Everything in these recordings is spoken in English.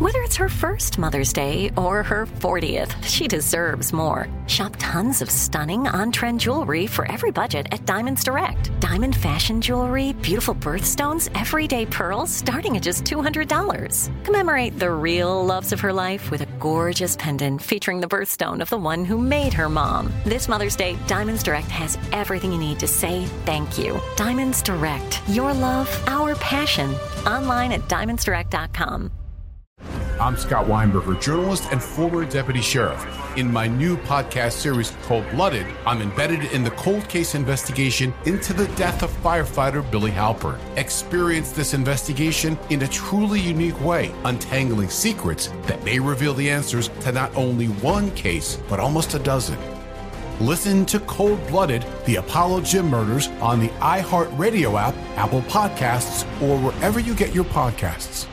Whether it's her first Mother's Day or her 40th, she deserves more. Shop tons of stunning on-trend jewelry for every budget at Diamonds Direct. Diamond fashion jewelry, beautiful birthstones, everyday pearls starting at just $200. Commemorate the real loves of her life with a gorgeous pendant featuring the birthstone of the one who made her mom. This Mother's Day, Diamonds Direct has everything you need to say thank you. Diamonds Direct. Your love, our passion. Online at diamondsdirect.com. I'm Scott Weinberger, journalist and former deputy sheriff. In my new podcast series, Cold Blooded, I'm embedded in the cold case investigation into the death of firefighter Billy Halpern. Experience this investigation in a truly unique way, untangling secrets that may reveal the answers to not only one case, but almost a dozen. Listen to Cold Blooded, the Apollo Gym Murders on the iHeartRadio app, Apple Podcasts, or wherever you get your podcasts.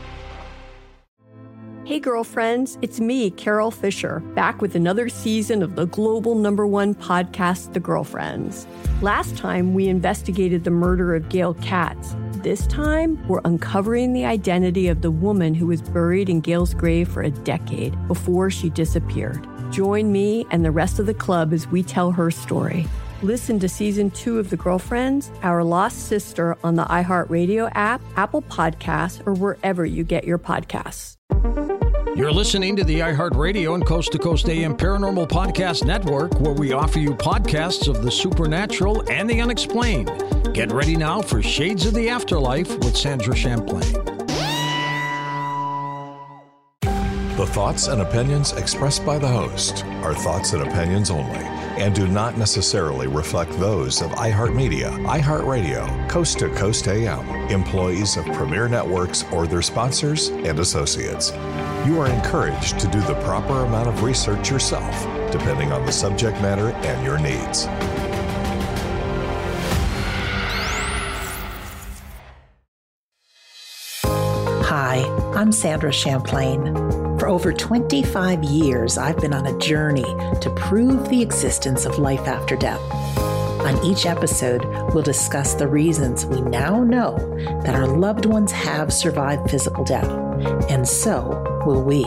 Hey girlfriends, it's me, Carol Fisher, back with another season of the global #1 podcast, The Girlfriends. Last time, we investigated the murder of Gail Katz. This time, we're uncovering the identity of the woman who was buried in Gail's grave for a decade before she disappeared. Join me and the rest of the club as we tell her story. Listen to Season 2 of The Girlfriends, Our Lost Sister on the iHeartRadio app, Apple Podcasts, or wherever you get your podcasts. You're listening to the iHeartRadio and Coast to Coast AM Paranormal Podcast Network, where we offer you podcasts of the supernatural and the unexplained. Get ready now for Shades of the Afterlife with Sandra Champlain. The thoughts and opinions expressed by the host are thoughts and opinions only and do not necessarily reflect those of iHeartMedia, iHeartRadio, Coast to Coast AM, employees of Premier Networks, or their sponsors and associates. You are encouraged to do the proper amount of research yourself, depending on the subject matter and your needs. Hi, I'm Sandra Champlain. For over 25 years, I've been on a journey to prove the existence of life after death. On each episode, we'll discuss the reasons we now know that our loved ones have survived physical death, and so will we.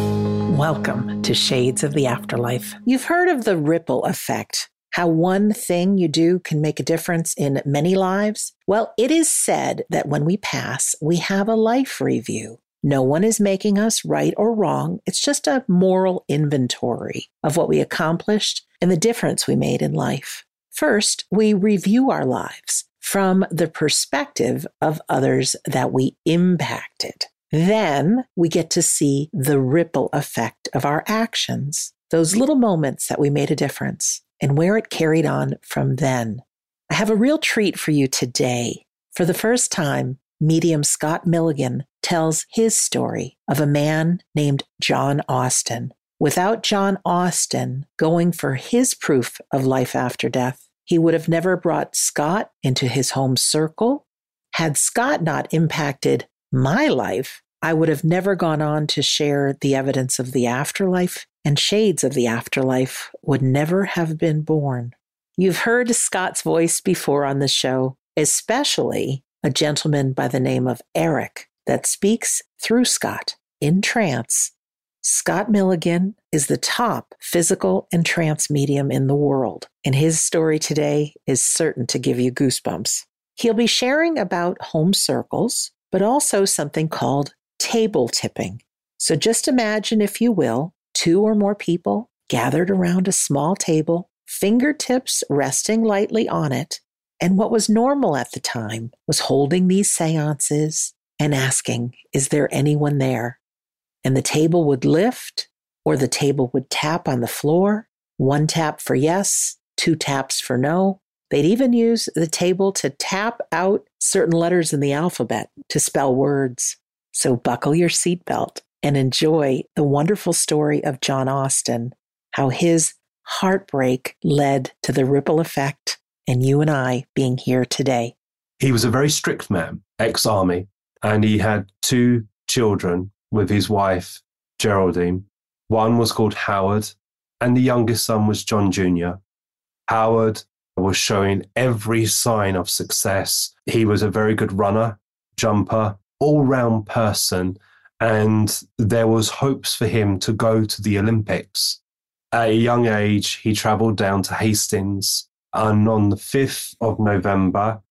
Welcome to Shades of the Afterlife. You've heard of the ripple effect, how one thing you do can make a difference in many lives? Well, it is said that when we pass, we have a life review. No one is making us right or wrong. It's just a moral inventory of what we accomplished and the difference we made in life. First, we review our lives from the perspective of others that we impacted. Then we get to see the ripple effect of our actions, those little moments that we made a difference, and where it carried on from then. I have a real treat for you today. For the first time, medium Scott Milligan tells his story of a man named John Austin. Without John Austin going for his proof of life after death, he would have never brought Scott into his home circle. Had Scott not impacted my life, I would have never gone on to share the evidence of the afterlife, and Shades of the Afterlife would never have been born. You've heard Scott's voice before on the show, especially a gentleman by the name of Eric that speaks through Scott in trance. Scott Milligan is the top physical and trance medium in the world, and his story today is certain to give you goosebumps. He'll be sharing about home circles, but also something called table tipping. So just imagine, if you will, 2 or more people gathered around a small table, fingertips resting lightly on it, and what was normal at the time was holding these seances and asking, is there anyone there? And the table would lift, or the table would tap on the floor. 1 tap for yes, 2 taps for no. They'd even use the table to tap out certain letters in the alphabet to spell words. So buckle your seatbelt and enjoy the wonderful story of John Austin, how his heartbreak led to the ripple effect and you and I being here today. He was a very strict man, ex-army, and he had 2 children with his wife, Geraldine. One was called Howard, and the youngest son was John Jr. Howard was showing every sign of success. He was a very good runner, jumper, all-round person, and there was hopes for him to go to the Olympics. At a young age, he travelled down to Hastings, and on the 5th of November,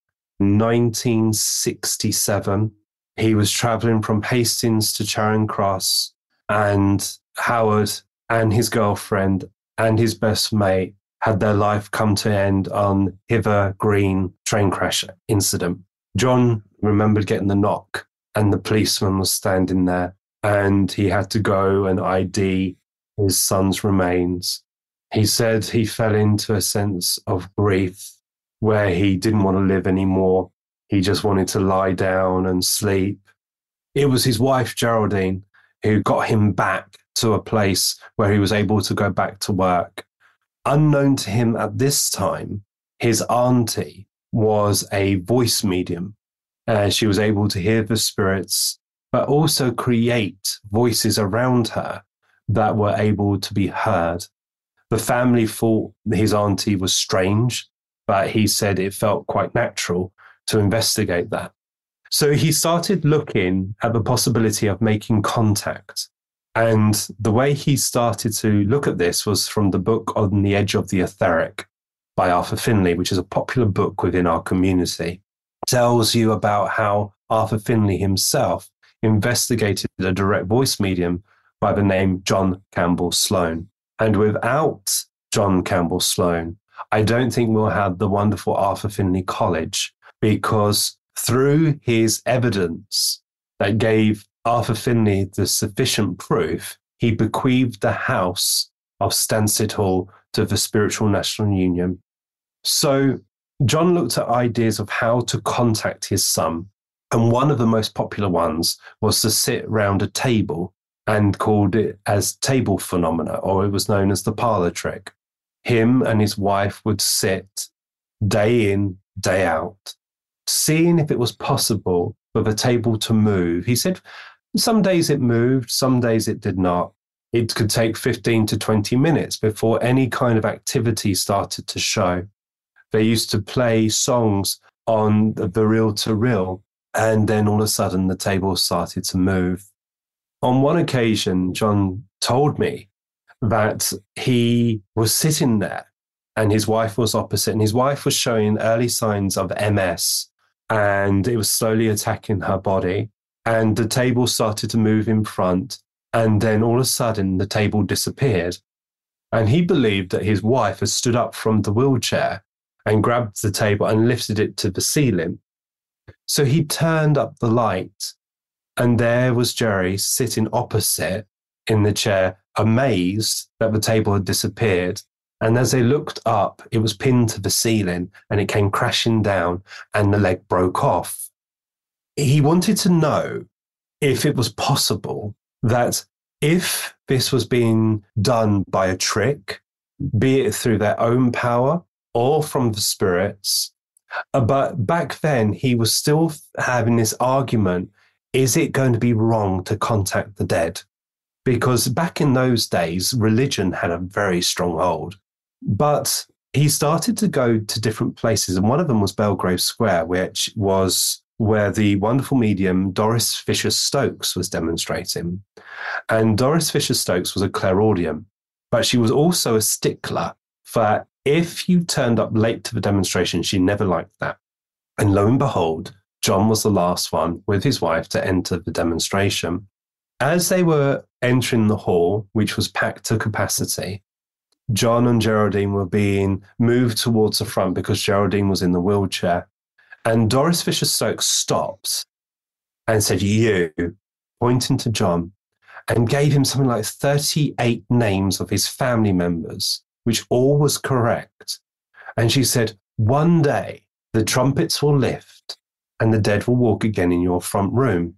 1967, he was travelling from Hastings to Charing Cross, and Howard and his girlfriend and his best mate had their life come to an end on Hither Green train crash incident. John remembered getting the knock, and the policeman was standing there, and he had to go and ID his son's remains. He said he fell into a sense of grief where he didn't want to live anymore. He just wanted to lie down and sleep. It was his wife, Geraldine, who got him back to a place where he was able to go back to work. Unknown to him at this time, his auntie was a voice medium. She was able to hear the spirits, but also create voices around her that were able to be heard. The family thought his auntie was strange, but he said it felt quite natural to investigate that. So he started looking at the possibility of making contact. And the way he started to look at this was from the book On the Edge of the Etheric by Arthur Finlay, which is a popular book within our community. It tells you about how Arthur Finlay himself investigated a direct voice medium by the name John Campbell Sloan. And without John Campbell Sloan, I don't think we'll have the wonderful Arthur Finlay College, because through his evidence that gave Arthur Finlay the sufficient proof, he bequeathed the house of Stansted Hall to the Spiritual National Union. So John looked at ideas of how to contact his son, and one of the most popular ones was to sit round a table, and called it as table phenomena, or it was known as the parlor trick. Him and his wife would sit day in, day out, seeing if it was possible for the table to move. He said some days it moved, some days it did not. It could take 15 to 20 minutes before any kind of activity started to show. They used to play songs on the reel-to-reel, and then all of a sudden the table started to move. On one occasion, John told me that he was sitting there and his wife was opposite, and his wife was showing early signs of MS, and it was slowly attacking her body, and the table started to move in front, and then all of a sudden the table disappeared. And he believed that his wife had stood up from the wheelchair and grabbed the table and lifted it to the ceiling. So he turned up the light, and there was Jerry sitting opposite in the chair, amazed that the table had disappeared. And as they looked up, it was pinned to the ceiling, and it came crashing down, and the leg broke off. He wanted to know if it was possible that if this was being done by a trick, be it through their own power or from the spirits. But back then, he was still having this argument, is it going to be wrong to contact the dead? Because back in those days, religion had a very strong hold. But he started to go to different places, and one of them was Belgrave Square, which was where the wonderful medium Doris Fisher-Stokes was demonstrating. And Doris Fisher-Stokes was a clairaudient, but she was also a stickler for if you turned up late to the demonstration, she never liked that. And lo and behold, John was the last one with his wife to enter the demonstration. As they were entering the hall, which was packed to capacity, John and Geraldine were being moved towards the front because Geraldine was in the wheelchair. And Doris Fisher-Stokes stopped and said, "You," pointing to John, and gave him something like 38 names of his family members, which all was correct. And she said, "One day the trumpets will lift and the dead will walk again in your front room.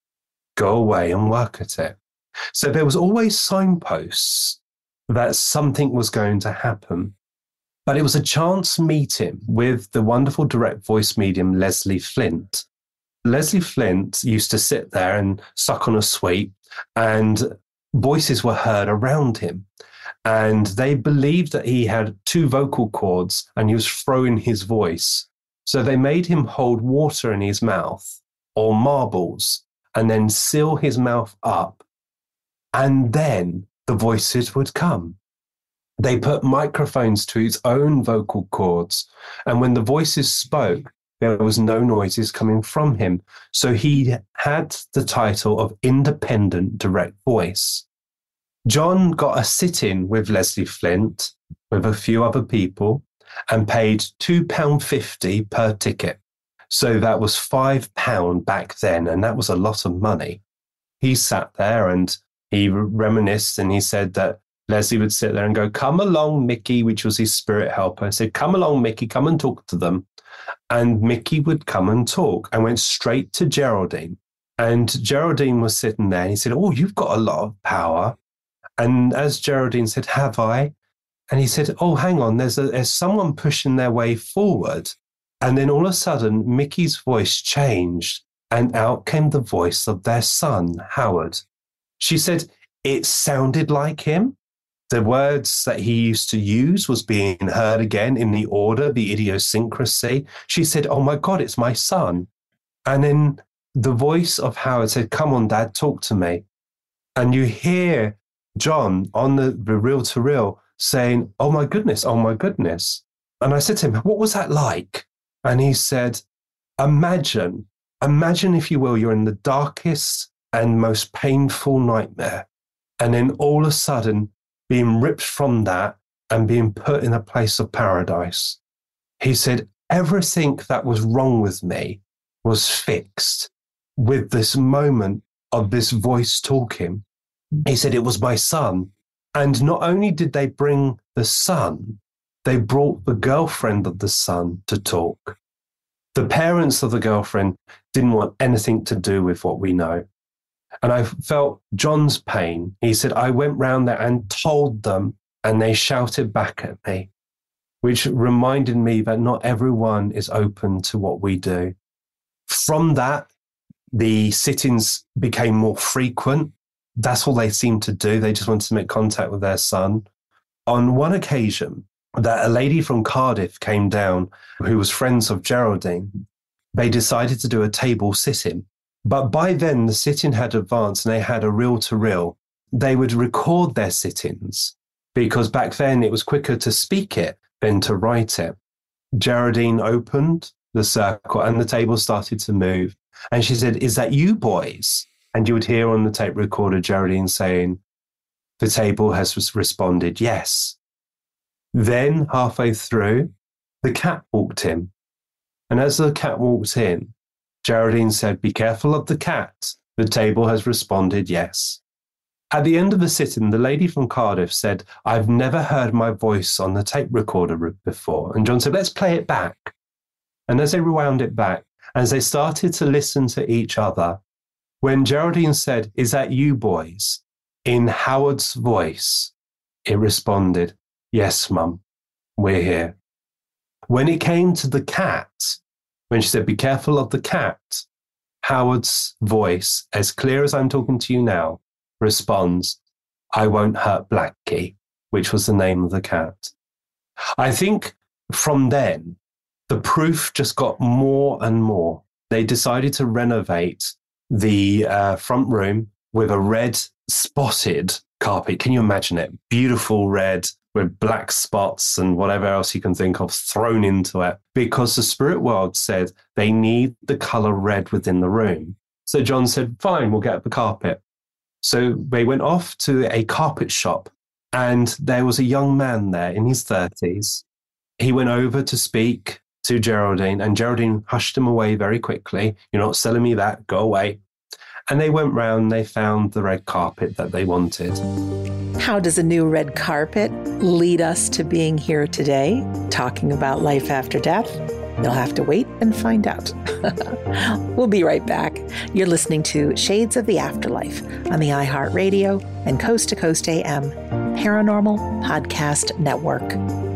Go away and work at it." So there was always signposts that something was going to happen. But it was a chance meeting with the wonderful direct voice medium, Leslie Flint. Leslie Flint used to sit there and suck on a sweet, and voices were heard around him. And they believed that he had 2 vocal cords and he was throwing his voice. So they made him hold water in his mouth or marbles. and then seal his mouth up, and then the voices would come. They put microphones to his own vocal cords, and when the voices spoke, there was no noises coming from him. So he had the title of Independent Direct Voice. John got a sit-in with Leslie Flint, with a few other people, and paid £2.50 per ticket. So that was £5 back then, and that was a lot of money. He sat there and he reminisced, and he said that Leslie would sit there and go, "Come along, Mickey," which was his spirit helper. He said, "Come along, Mickey, come and talk to them." And Mickey would come and talk, and went straight to Geraldine. And Geraldine was sitting there, and he said, "Oh, you've got a lot of power." And as Geraldine said, "Have I?" And he said, "Oh, hang on, there's someone pushing their way forward." And then all of a sudden, Mickey's voice changed, and out came the voice of their son, Howard. She said it sounded like him. The words that he used to use was being heard again in the order, the idiosyncrasy. She said, "Oh my God, it's my son." And then the voice of Howard said, "Come on, Dad, talk to me." And you hear John on the reel-to-reel saying, "Oh my goodness, oh my goodness." And I said to him, "What was that like?" And he said, imagine, if you will, you're in the darkest and most painful nightmare. And then all of a sudden, being ripped from that and being put in a place of paradise. He said, everything that was wrong with me was fixed with this moment of this voice talking. He said, it was my son. And not only did they bring the son, they brought the girlfriend of the son to talk. The parents of the girlfriend didn't want anything to do with what we know. And I felt John's pain. He said, I went round there and told them, and they shouted back at me, which reminded me that not everyone is open to what we do. From that, the sit-ins became more frequent. That's all they seemed to do. They just wanted to make contact with their son. On one occasion, that a lady from Cardiff came down who was friends of Geraldine. They decided to do a table sit-in. But by then, the sit-in had advanced and they had a reel-to-reel. They would record their sit-ins because back then it was quicker to speak it than to write it. Geraldine opened the circle and the table started to move. And she said, "Is that you boys?" And you would hear on the tape recorder Geraldine saying, "The table has responded, yes." Then halfway through, the cat walked in. And as the cat walked in, Geraldine said, "Be careful of the cat. The table has responded, yes." At the end of the sit-in, the lady from Cardiff said, "I've never heard my voice on the tape recorder before." And John said, "Let's play it back." And as they rewound it back, as they started to listen to each other, when Geraldine said, "Is that you boys?" in Howard's voice, it responded, "Yes, Mum, we're here." When it came to the cat, when she said, "Be careful of the cat," Howard's voice, as clear as I'm talking to you now, responds, "I won't hurt Blackie," which was the name of the cat. I think from then, the proof just got more and more. They decided to renovate the front room with a red spotted carpet. Can you imagine it? Beautiful red with black spots and whatever else you can think of thrown into it, because the spirit world said they need the color red within the room. So John said, "Fine, we'll get the carpet." So they went off to a carpet shop, and there was a young man there in his 30s. He went over to speak to Geraldine, and Geraldine hushed him away very quickly. "You're not selling me that, go away." And they went round, they found the red carpet that they wanted. How does a new red carpet lead us to being here today, talking about life after death? You'll have to wait and find out. We'll be right back. You're listening to Shades of the Afterlife on the iHeartRadio and Coast to Coast AM Paranormal Podcast Network.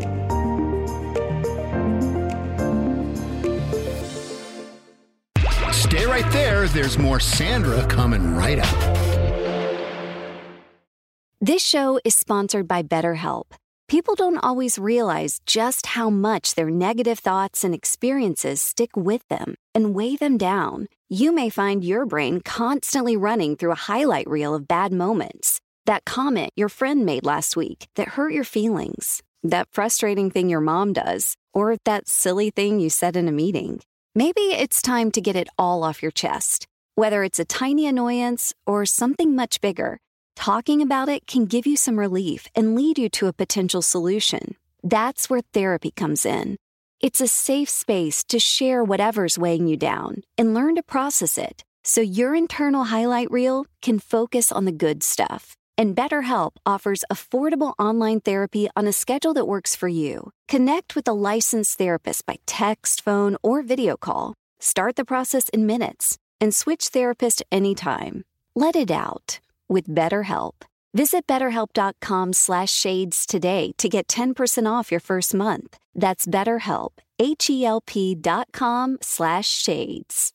Stay right there. There's more Sandra coming right up. This show is sponsored by BetterHelp. People don't always realize just how much their negative thoughts and experiences stick with them and weigh them down. You may find your brain constantly running through a highlight reel of bad moments. That comment your friend made last week that hurt your feelings. That frustrating thing your mom does. Or that silly thing you said in a meeting. Maybe it's time to get it all off your chest. Whether it's a tiny annoyance or something much bigger, talking about it can give you some relief and lead you to a potential solution. That's where therapy comes in. It's a safe space to share whatever's weighing you down and learn to process it so your internal highlight reel can focus on the good stuff. And BetterHelp offers affordable online therapy on a schedule that works for you. Connect with a licensed therapist by text, phone, or video call. Start the process in minutes and switch therapist anytime. Let it out with BetterHelp. Visit BetterHelp.com/shades today to get 10% off your first month. That's BetterHelp, HELP.com/shades.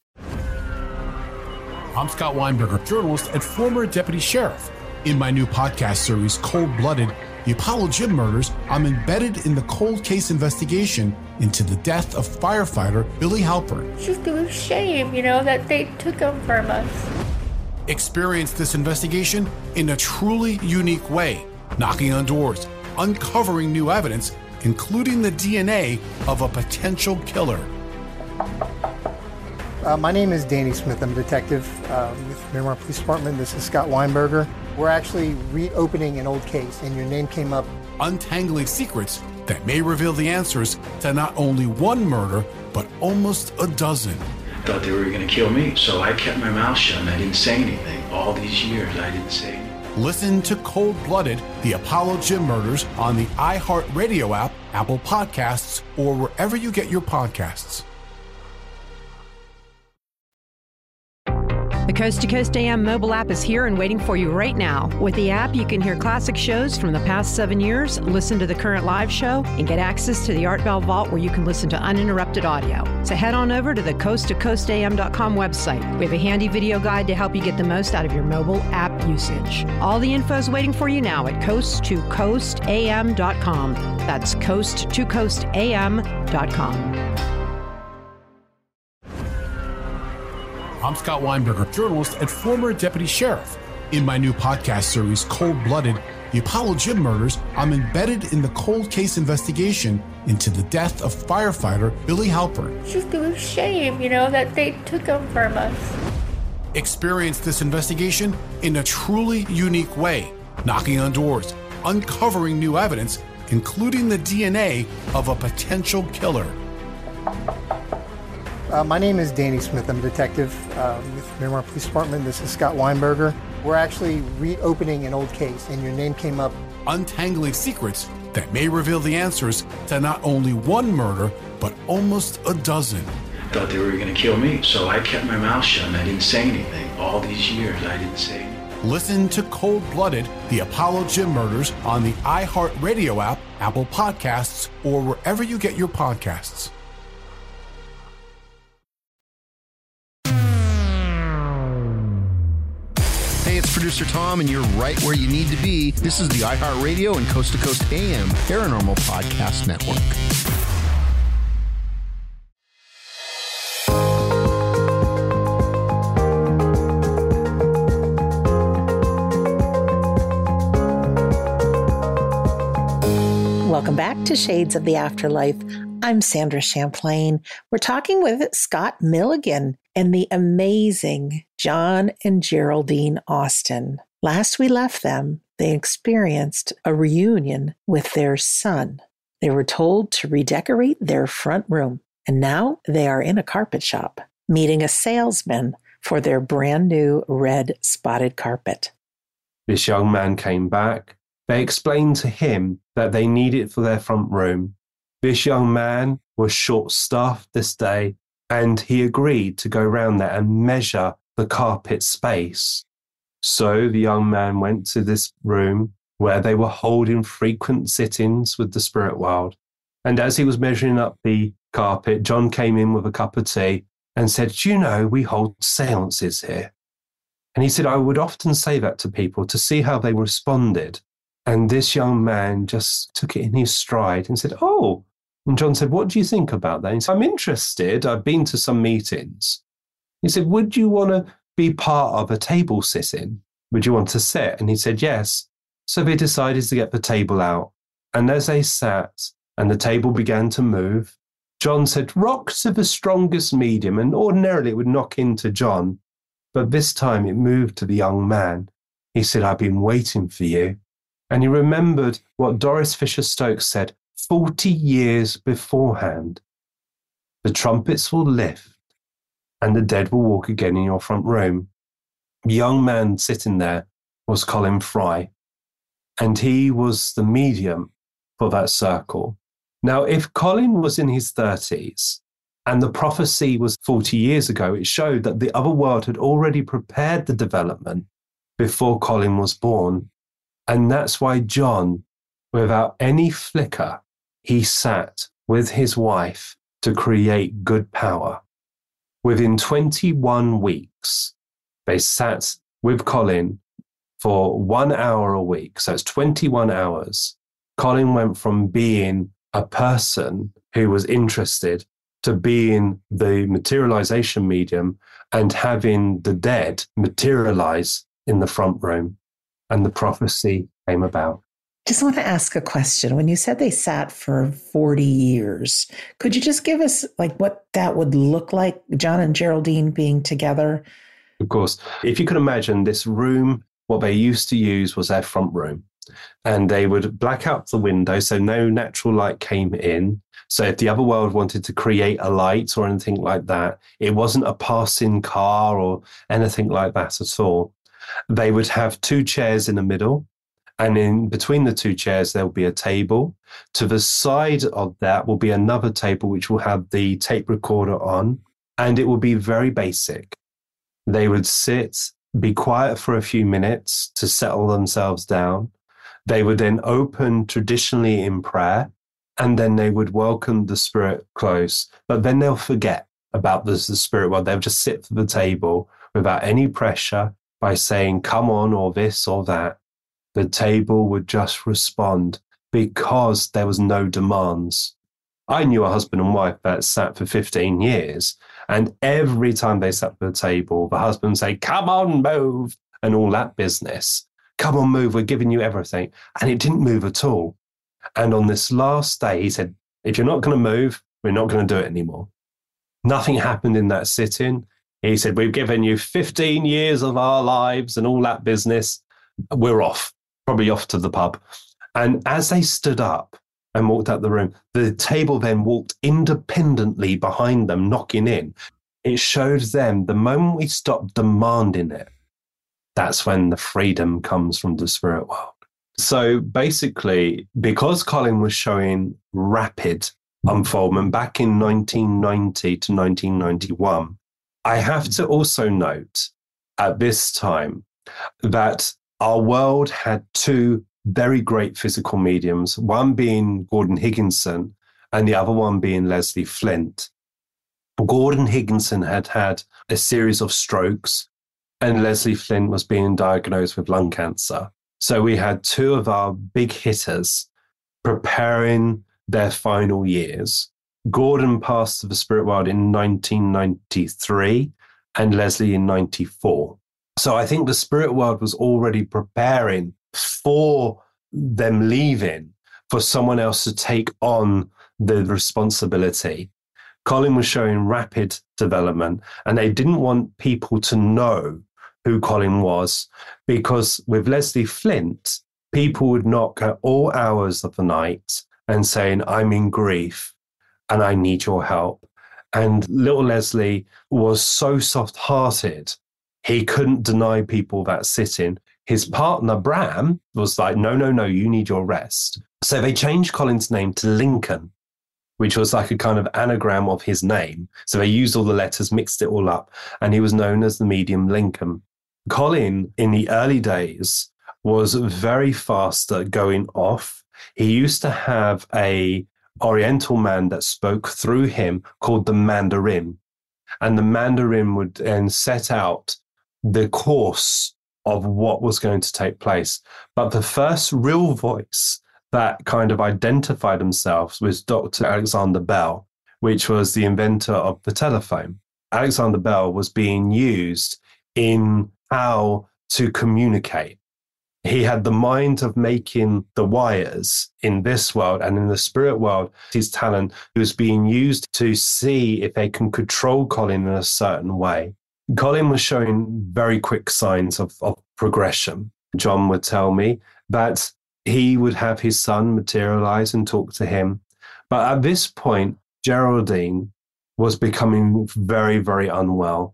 I'm Scott Weinberger, journalist and former deputy sheriff. In my new podcast series, Cold Blooded, The Apollo Gym Murders, I'm embedded in the cold case investigation into the death of firefighter Billy Halpern. It's just a shame, that they took him from us. Experience this investigation in a truly unique way, knocking on doors, uncovering new evidence, including the DNA of a potential killer. My name is Danny Smith. I'm a detective with Miramar Police Department. This is Scott Weinberger. We're actually reopening an old case, and your name came up. Untangling secrets that may reveal the answers to not only one murder, but almost a dozen. Thought they were going to kill me, so I kept my mouth shut and I didn't say anything. All these years, I didn't say anything. Listen to Cold Blooded, The Apollo Gym Murders on the iHeartRadio app, Apple Podcasts, or wherever you get your podcasts. The Coast to Coast AM mobile app is here and waiting for you right now. With the app, you can hear classic shows from the past 7 years, listen to the current live show, and get access to the Art Bell Vault where you can listen to uninterrupted audio. So head on over to the coasttocoastam.com website. We have a handy video guide to help you get the most out of your mobile app usage. All the info is waiting for you now at coasttocoastam.com. That's coasttocoastam.com. I'm Scott Weinberger, journalist and former deputy sheriff. In my new podcast series, Cold Blooded, The Apollo Gym Murders, I'm embedded in the cold case investigation into the death of firefighter Billy Halpern. It's just a shame, that they took him from us. Experience this investigation in a truly unique way, knocking on doors, uncovering new evidence, including the DNA of a potential killer. My name is Danny Smith. I'm a detective with Miramar Police Department. This is Scott Weinberger. We're actually reopening an old case, and your name came up. Untangling secrets that may reveal the answers to not only one murder, but almost a dozen. Thought they were going to kill me, so I kept my mouth shut and I didn't say anything. All these years, I didn't say anything. Listen to Cold Blooded, The Apollo Gym Murders on the iHeartRadio app, Apple Podcasts, or wherever you get your podcasts. Hey, it's producer Tom, and you're right where you need to be. This is the iHeartRadio and Coast to Coast AM Paranormal Podcast Network. Welcome back to Shades of the Afterlife. I'm Sandra Champlain. We're talking with Scott Milligan and the amazing John and Geraldine Austin. Last we left them, they experienced a reunion with their son. They were told to redecorate their front room, and now they are in a carpet shop, meeting a salesman for their brand new red spotted carpet. This young man came back. They explained to him that they need it for their front room. This young man was short-staffed this day, and he agreed to go around there and measure the carpet space. So the young man went to this room where they were holding frequent sittings with the spirit world. And as he was measuring up the carpet, John came in with a cup of tea and said, "Do you know, we hold seances here?" And he said, "I would often say that to people to see how they responded." And this young man just took it in his stride and said, oh. And John said, what do you think about that? He said, I'm interested. I've been to some meetings. He said, would you want to be part of a table sitting? Would you want to sit? And he said, yes. So they decided to get the table out. And as they sat and the table began to move, John said, rock to the strongest medium. And ordinarily it would knock into John. But this time it moved to the young man. He said, I've been waiting for you. And he remembered what Doris Fisher Stokes said 40 years beforehand. The trumpets will lift and the dead will walk again in your front room. The young man sitting there was Colin Fry, and he was the medium for that circle. Now, if Colin was in his 30s and the prophecy was 40 years ago, it showed that the other world had already prepared the development before Colin was born. And that's why John, without any flicker, he sat with his wife to create good power. Within 21 weeks, they sat with Colin for 1 hour a week. So it's 21 hours. Colin went from being a person who was interested to being the materialization medium and having the dead materialize in the front room. And the prophecy came about. Just want to ask a question. When you said they sat for 40 years, could you just give us like what that would look like, John and Geraldine being together? Of course. If you could imagine this room, what they used to use was their front room. And they would black out the window so no natural light came in. So if the other world wanted to create a light or anything like that, it wasn't a passing car or anything like that at all. They would have 2 chairs in the middle. And in between the 2 chairs, there will be a table. To the side of that will be another table, which will have the tape recorder on. And it will be very basic. They would sit, be quiet for a few minutes to settle themselves down. They would then open traditionally in prayer, and then they would welcome the spirit close. But then they'll forget about the spirit world. They'll just sit for the table without any pressure by saying, come on, or this or that. The table would just respond because there was no demands. I knew a husband and wife that sat for 15 years, and every time they sat at the table, the husband would say, come on, move, and all that business. Come on, move, we're giving you everything. And it didn't move at all. And on this last day, he said, if you're not going to move, we're not going to do it anymore. Nothing happened in that sitting. He said, we've given you 15 years of our lives and all that business. We're off, probably off to the pub. And as they stood up and walked out the room, the table then walked independently behind them, knocking in. It showed them the moment we stop demanding it, that's when the freedom comes from the spirit world. So basically, because Colin was showing rapid unfoldment back in 1990 to 1991, I have to also note at this time that our world had 2 very great physical mediums, one being Gordon Higginson and the other one being Leslie Flint. Gordon Higginson had had a series of strokes, and Leslie Flint was being diagnosed with lung cancer. So we had 2 of our big hitters preparing their final years. Gordon passed to the spirit world in 1993 and Leslie in 94. So I think the spirit world was already preparing for them leaving, for someone else to take on the responsibility. Colin was showing rapid development, and they didn't want people to know who Colin was, because with Leslie Flint, people would knock at all hours of the night and saying, I'm in grief and I need your help. And little Leslie was so soft-hearted, he couldn't deny people that sitting. His partner, Bram, was like, no, you need your rest. So they changed Colin's name to Lincoln, which was like a kind of anagram of his name. So they used all the letters, mixed it all up, and he was known as the medium Lincoln. Colin, in the early days, was very fast at going off. He used to have a Oriental man that spoke through him called the Mandarin. And the Mandarin would then set out the course of what was going to take place. But the first real voice that kind of identified themselves was Dr. Alexander Bell, which was the inventor of the telephone. Alexander Bell was being used in how to communicate. He had the mind of making the wires in this world, and in the spirit world, his talent was being used to see if they can control Colin in a certain way. Colin was showing very quick signs of progression. John would tell me that he would have his son materialize and talk to him. But at this point, Geraldine was becoming very, very unwell.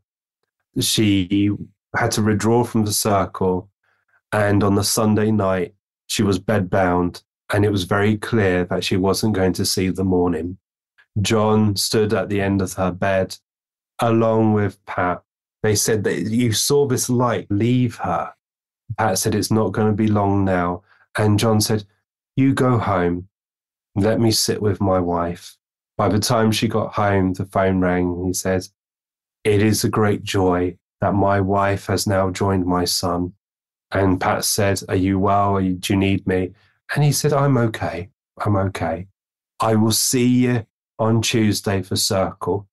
She had to withdraw from the circle. And on the Sunday night, she was bedbound, and it was very clear that she wasn't going to see the morning. John stood at the end of her bed, along with Pat. They said that you saw this light leave her. Pat said, it's not going to be long now. And John said, you go home. Let me sit with my wife. By the time she got home, the phone rang. He said, it is a great joy that my wife has now joined my son. And Pat said, are you well? Do you need me? And he said, I'm okay. I'm okay. I will see you on Tuesday for circle.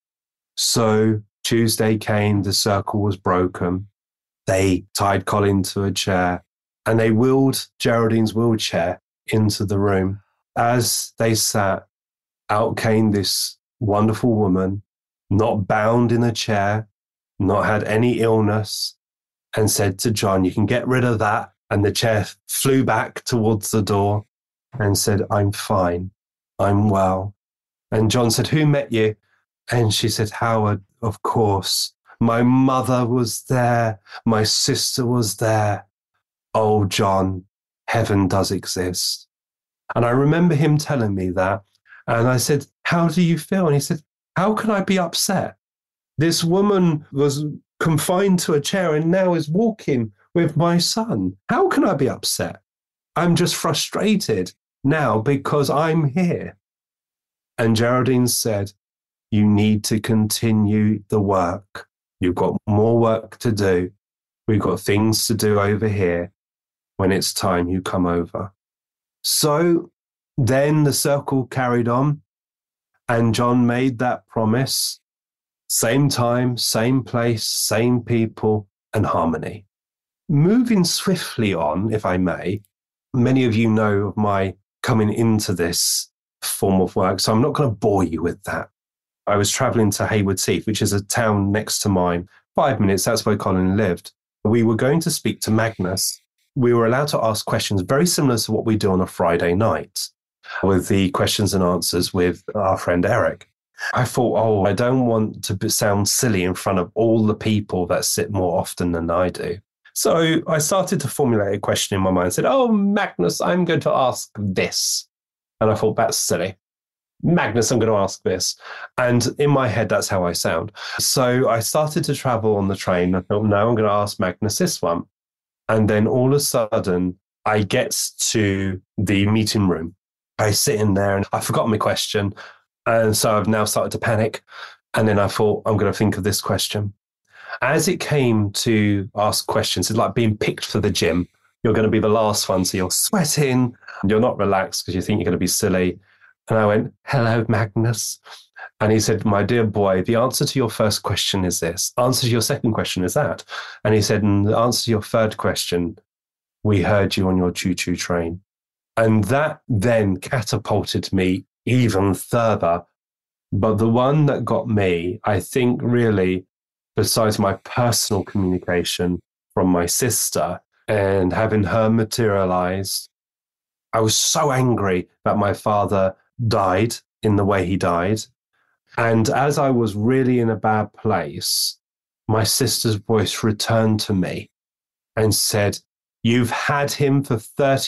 So Tuesday came, the circle was broken. They tied Colin to a chair and they wheeled Geraldine's wheelchair into the room. As they sat, out came this wonderful woman, not bound in a chair, not had any illness, and said to John, you can get rid of that. And the chair flew back towards the door and said, I'm fine. I'm well. And John said, who met you? And she said, Howard, of course. My mother was there. My sister was there. Oh, John, heaven does exist. And I remember him telling me that. And I said, how do you feel? And he said, how can I be upset? This woman was confined to a chair and now is walking with my son. How can I be upset? I'm just frustrated now because I'm here. And Geraldine said, you need to continue the work. You've got more work to do. We've got things to do over here. When it's time, you come over. So then the circle carried on, and John made that promise. Same time, same place, same people, and harmony. Moving swiftly on, if I may, many of you know of my coming into this form of work, so I'm not going to bore you with that. I was traveling to Haywards Heath, which is a town next to mine, 5 minutes, that's where Colin lived. We were going to speak to Magnus. We were allowed to ask questions very similar to what we do on a Friday night with the questions and answers with our friend Eric. I thought, I don't want to sound silly in front of all the people that sit more often than I do. So I started to formulate a question in my mind. I said, Magnus, I'm going to ask this. And I thought, that's silly. Magnus, I'm going to ask this. And in my head, that's how I sound. So I started to travel on the train. I thought, no, I'm going to ask Magnus this one. And then all of a sudden, I get to the meeting room. I sit in there and I've forgotten my question. And so I've now started to panic. And then I thought, I'm going to think of this question. As it came to ask questions, it's like being picked for the gym. You're going to be the last one, so you're sweating. You're not relaxed because you think you're going to be silly. And I went, hello, Magnus. And he said, my dear boy, the answer to your first question is this. Answer to your second question is that. And he said, and the answer to your third question, we heard you on your choo-choo train. And that then catapulted me even further. But the one that got me, I think really, besides my personal communication from my sister and having her materialized, I was so angry that my father died in the way he died. And as I was really in a bad place, my sister's voice returned to me and said, you've had him for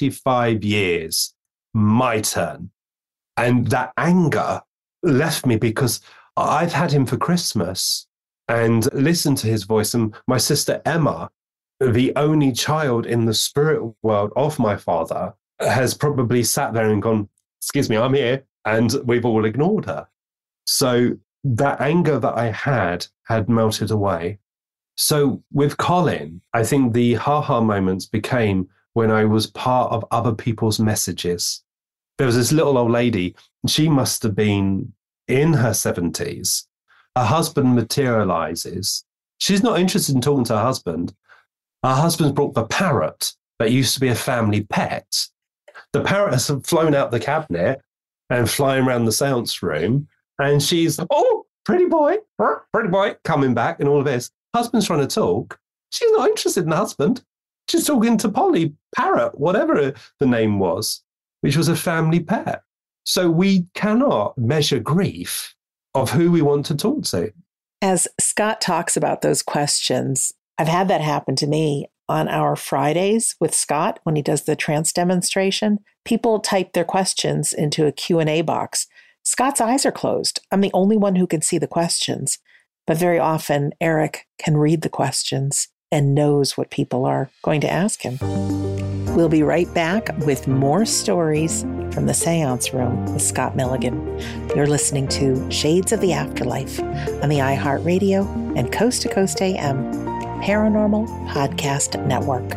35 years, my turn. And that anger left me because I've had him for Christmas and listened to his voice. And my sister Emma, the only child in the spirit world of my father, has probably sat there and gone, excuse me, I'm here. And we've all ignored her. So that anger that I had melted away. So with Colin, I think the ha-ha moments became when I was part of other people's messages. There was this little old lady, and she must have been in her 70s. Her husband materializes. She's not interested in talking to her husband. Her husband's brought the parrot that used to be a family pet. The parrot has flown out the cabinet and flying around the seance room. And she's, oh, pretty boy, coming back and all of this. Husband's trying to talk. She's not interested in the husband. She's talking to Polly, parrot, whatever the name was, which was a family pet. So we cannot measure grief of who we want to talk to. As Scott talks about those questions, I've had that happen to me on our Fridays with Scott when he does the trance demonstration. People type their questions into a Q&A box. Scott's eyes are closed. I'm the only one who can see the questions. But very often, Eric can read the questions and knows what people are going to ask him. We'll be right back with more stories from the Seance Room with Scott Milligan. You're listening to Shades of the Afterlife on the iHeartRadio and Coast to Coast AM Paranormal Podcast Network.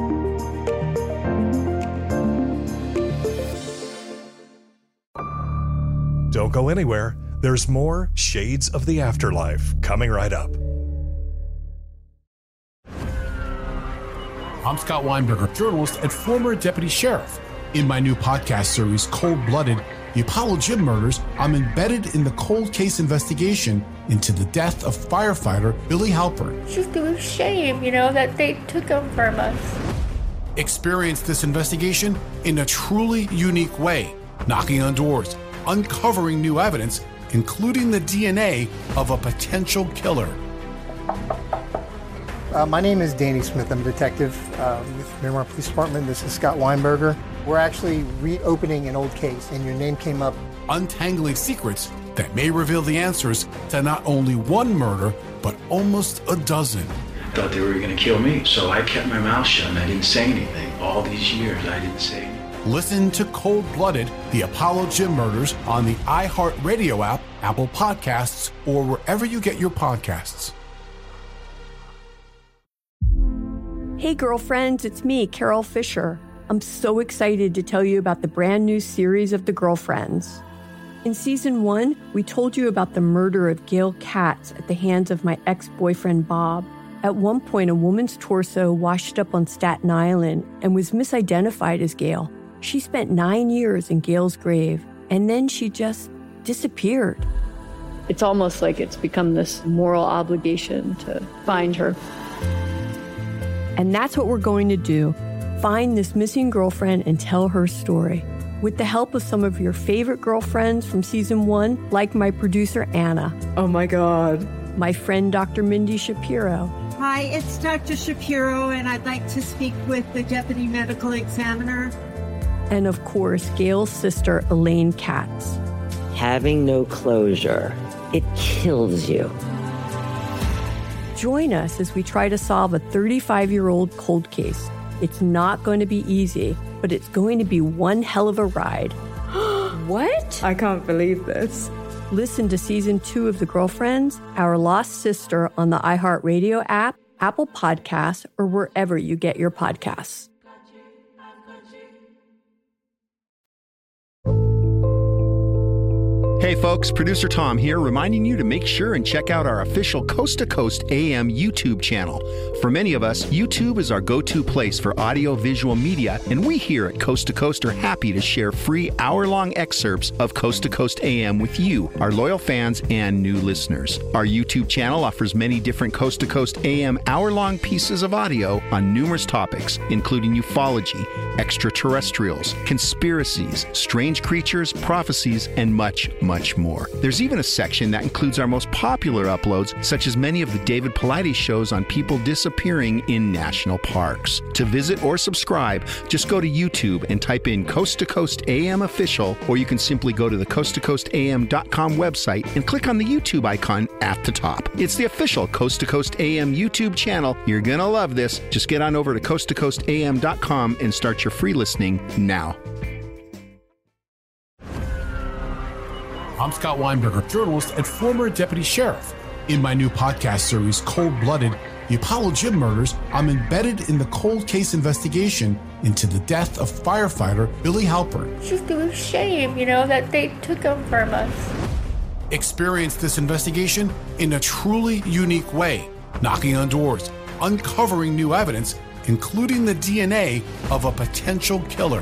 Don't go anywhere. There's more Shades of the Afterlife coming right up. I'm Scott Weinberger, journalist and former deputy sheriff. In my new podcast series, Cold Blooded, The Apollo Gym Murders, I'm embedded in the cold case investigation into the death of firefighter Billy Halpern. It's just a shame, that they took him from us. Experience this investigation in a truly unique way, knocking on doors, uncovering new evidence, including the DNA of a potential killer. My name is Danny Smith. I'm a detective with Miramar Police Department. This is Scott Weinberger. We're actually reopening an old case, and your name came up. Untangling secrets that may reveal the answers to not only one murder, but almost a dozen. I thought they were going to kill me, so I kept my mouth shut and I didn't say anything. All these years, I didn't say anything. Listen to Cold Blooded, The Apollo Gym Murders on the iHeartRadio app, Apple Podcasts, or wherever you get your podcasts. Hey girlfriends, it's me, Carol Fisher. I'm so excited to tell you about the brand new series of The Girlfriends. In season 1, we told you about the murder of Gail Katz at the hands of my ex-boyfriend Bob. At one point, a woman's torso washed up on Staten Island and was misidentified as Gail. She spent 9 years in Gail's grave, and then she just disappeared. It's almost like it's become this moral obligation to find her. And that's what we're going to do. Find this missing girlfriend and tell her story. With the help of some of your favorite girlfriends from season 1, like my producer, Anna. Oh my God. My friend, Dr. Mindy Shapiro. Hi, it's Dr. Shapiro, and I'd like to speak with the deputy medical examiner. And of course, Gail's sister, Elaine Katz. Having no closure, it kills you. Join us as we try to solve a 35-year-old cold case. It's not going to be easy, but it's going to be one hell of a ride. What? I can't believe this. Listen to season 2 of The Girlfriends, Our Lost Sister on the iHeartRadio app, Apple Podcasts, or wherever you get your podcasts. Hey folks, producer Tom here, reminding you to make sure and check out our official Coast to Coast AM YouTube channel. For many of us, YouTube is our go-to place for audio-visual media, and we here at Coast to Coast are happy to share free hour-long excerpts of Coast to Coast AM with you, our loyal fans and new listeners. Our YouTube channel offers many different Coast to Coast AM hour-long pieces of audio on numerous topics, including ufology, extraterrestrials, conspiracies, strange creatures, prophecies, and much more. There's even a section that includes our most popular uploads, such as many of the David Paulides shows on people disappearing in national parks. To visit or subscribe, just go to YouTube and type in Coast to Coast AM Official, or you can simply go to the coasttocoastam.com website and click on the YouTube icon at the top. It's the official Coast to Coast AM YouTube channel. You're gonna love this. Just get on over to coasttocoastam.com and start your free listening now. I'm Scott Weinberger, journalist and former deputy sheriff. In my new podcast series, Cold Blooded, The Apollo Gym murders, I'm embedded in the cold case investigation into the death of firefighter Billy Halpern. It's just a shame, that they took him from us. Experience this investigation in a truly unique way, knocking on doors, uncovering new evidence, including the DNA of a potential killer.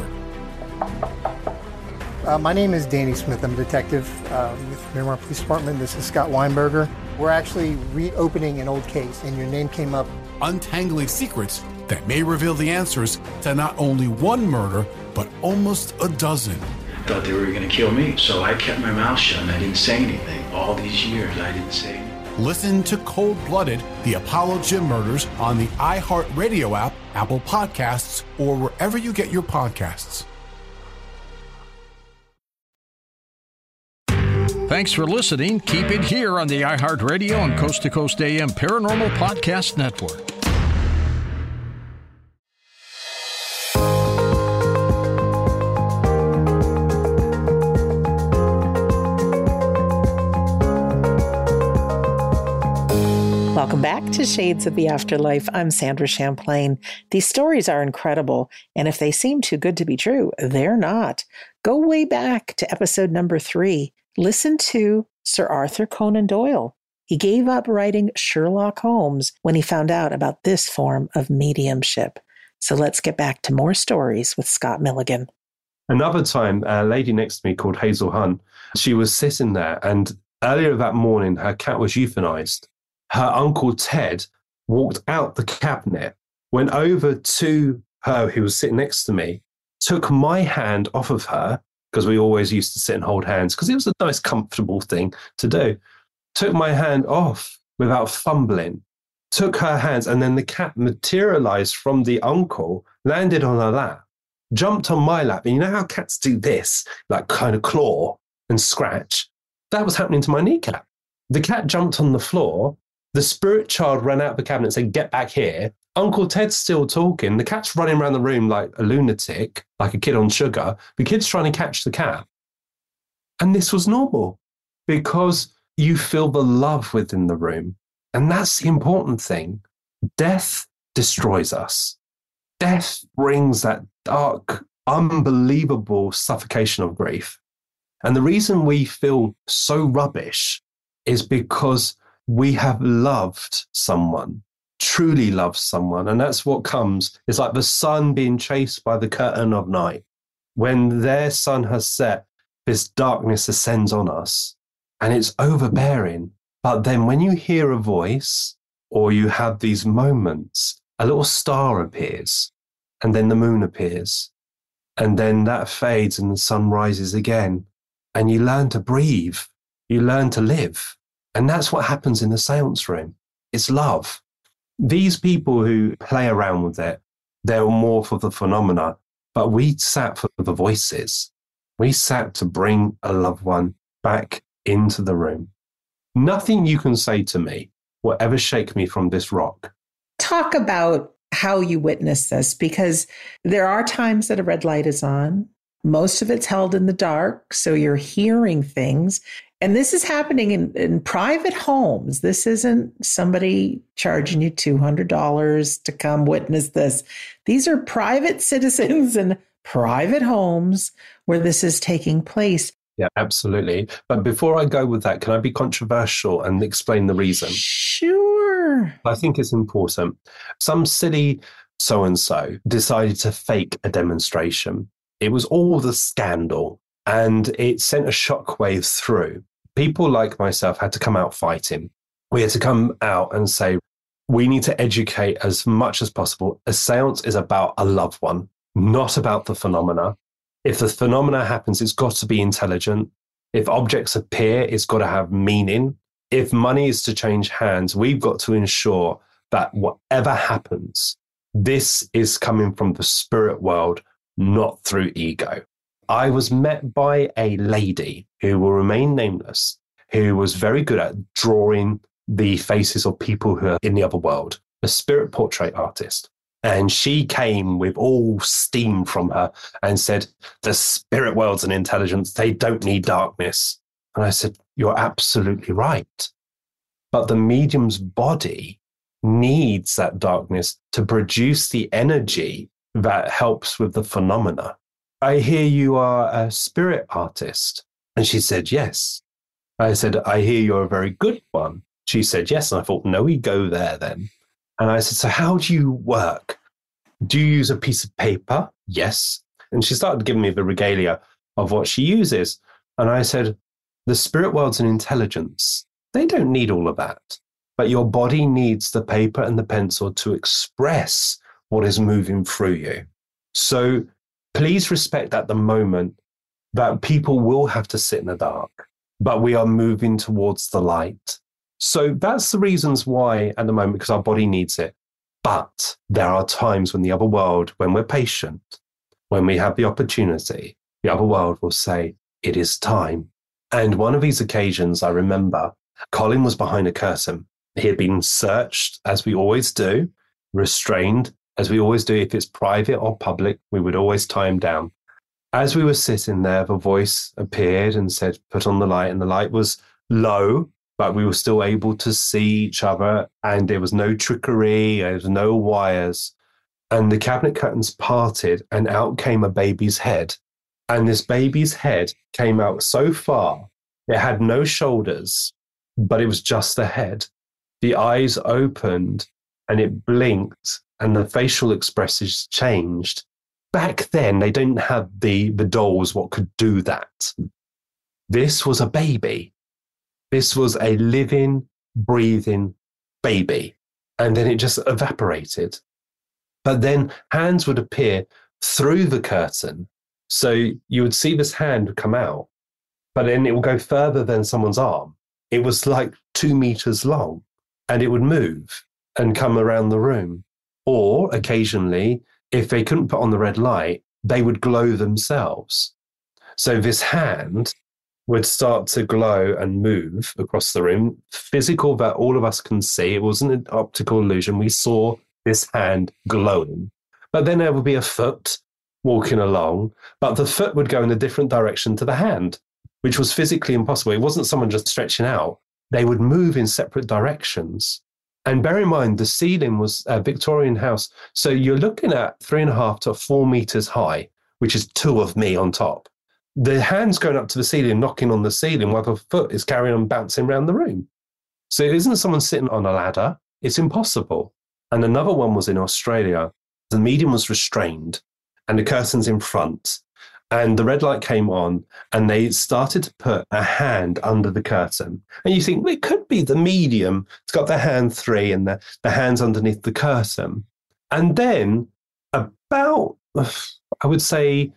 My name is Danny Smith. I'm a detective with Miramar Police Department. This is Scott Weinberger. We're actually reopening an old case, and your name came up. Untangling secrets that may reveal the answers to not only one murder, but almost a dozen. Thought they were going to kill me, so I kept my mouth shut and I didn't say anything. All these years, I didn't say anything. Listen to Cold Blooded, the Apollo Gym murders on the iHeartRadio app, Apple Podcasts, or wherever you get your podcasts. Thanks for listening. Keep it here on the iHeartRadio and Coast to Coast AM Paranormal Podcast Network. Welcome back to Shades of the Afterlife. I'm Sandra Champlain. These stories are incredible, and if they seem too good to be true, they're not. Go way back to episode number 3. Listen to Sir Arthur Conan Doyle. He gave up writing Sherlock Holmes when he found out about this form of mediumship. So let's get back to more stories with Scott Milligan. Another time, a lady next to me called Hazel Hunt, she was sitting there, and earlier that morning, her cat was euthanized. Her uncle Ted walked out the cabinet, went over to her who was sitting next to me, took my hand off of her, because we always used to sit and hold hands, because it was a nice, comfortable thing to do. Took my hand off without fumbling, took her hands, and then the cat materialized from the uncle, landed on her lap, jumped on my lap. And you know how cats do this, like kind of claw and scratch? That was happening to my kneecap. The cat jumped on the floor. The spirit child ran out of the cabinet and said, "Get back here." Uncle Ted's still talking. The cat's running around the room like a lunatic, like a kid on sugar. The kid's trying to catch the cat. And this was normal because you feel the love within the room. And that's the important thing. Death destroys us. Death brings that dark, unbelievable suffocation of grief. And the reason we feel so rubbish is because we have loved someone, truly loved someone. And that's what comes. It's like the sun being chased by the curtain of night. When their sun has set, this darkness ascends on us and it's overbearing. But then when you hear a voice or you have these moments, a little star appears and then the moon appears and then that fades and the sun rises again and you learn to breathe. You learn to live. And that's what happens in the seance room. It's love. These people who play around with it, they're more for the phenomena, but we sat for the voices. We sat to bring a loved one back into the room. Nothing you can say to me will ever shake me from this rock. Talk about how you witness this, because there are times that a red light is on. Most of it's held in the dark, so you're hearing things. And this is happening in private homes. This isn't somebody charging you $200 to come witness this. These are private citizens and private homes where this is taking place. Yeah, absolutely. But before I go with that, can I be controversial and explain the reason? Sure. I think it's important. Some silly so-and-so decided to fake a demonstration. It was all the scandal. And it sent a shockwave through. People like myself had to come out fighting. We had to come out and say, we need to educate as much as possible. A seance is about a loved one, not about the phenomena. If the phenomena happens, it's got to be intelligent. If objects appear, it's got to have meaning. If money is to change hands, we've got to ensure that whatever happens, this is coming from the spirit world, not through ego. I was met by a lady who will remain nameless, who was very good at drawing the faces of people who are in the other world, a spirit portrait artist. And she came with all steam from her and said, the spirit world's an intelligence. They don't need darkness. And I said, you're absolutely right. But the medium's body needs that darkness to produce the energy that helps with the phenomena. I hear you are a spirit artist. And she said, yes. I said, I hear you're a very good one. She said, yes. And I thought, no, we go there then. And I said, so how do you work? Do you use a piece of paper? Yes. And she started giving me the regalia of what she uses. And I said, the spirit world's an intelligence. They don't need all of that. But your body needs the paper and the pencil to express what is moving through you. So please respect at the moment that people will have to sit in the dark, but we are moving towards the light. So that's the reasons why at the moment, because our body needs it. But there are times when the other world, when we're patient, when we have the opportunity, the other world will say, it is time. And one of these occasions, I remember, Colin was behind a curtain. He had been searched, as we always do, restrained, as we always do. If it's private or public, we would always tie him down. As we were sitting there, the voice appeared and said, put on the light. And the light was low, but we were still able to see each other. And there was no trickery. There was no wires. And the cabinet curtains parted and out came a baby's head. And this baby's head came out so far. It had no shoulders, but it was just the head. The eyes opened and it blinked and the facial expressions changed. Back then, they didn't have the dolls what could do that. This was a baby. This was a living, breathing baby. And then it just evaporated. But then hands would appear through the curtain. So you would see this hand come out, but then it would go further than someone's arm. It was like 2 meters long, and it would move and come around the room. Or occasionally, if they couldn't put on the red light, they would glow themselves. So this hand would start to glow and move across the room, physical that all of us can see. It wasn't an optical illusion. We saw this hand glowing. But then there would be a foot walking along, but the foot would go in a different direction to the hand, which was physically impossible. It wasn't someone just stretching out. They would move in separate directions. And bear in mind, the ceiling was a Victorian house. So you're looking at 3.5 to 4 meters high, which is 2 of me on top. The hand's going up to the ceiling, knocking on the ceiling while the foot is carrying on bouncing around the room. So it isn't someone sitting on a ladder. It's impossible. And another one was in Australia. The medium was restrained and the curtain's in front. And the red light came on and they started to put a hand under the curtain. And you think, well, it could be the medium. It's got the hand 3 and the hand's underneath the curtain. And then about, I would say,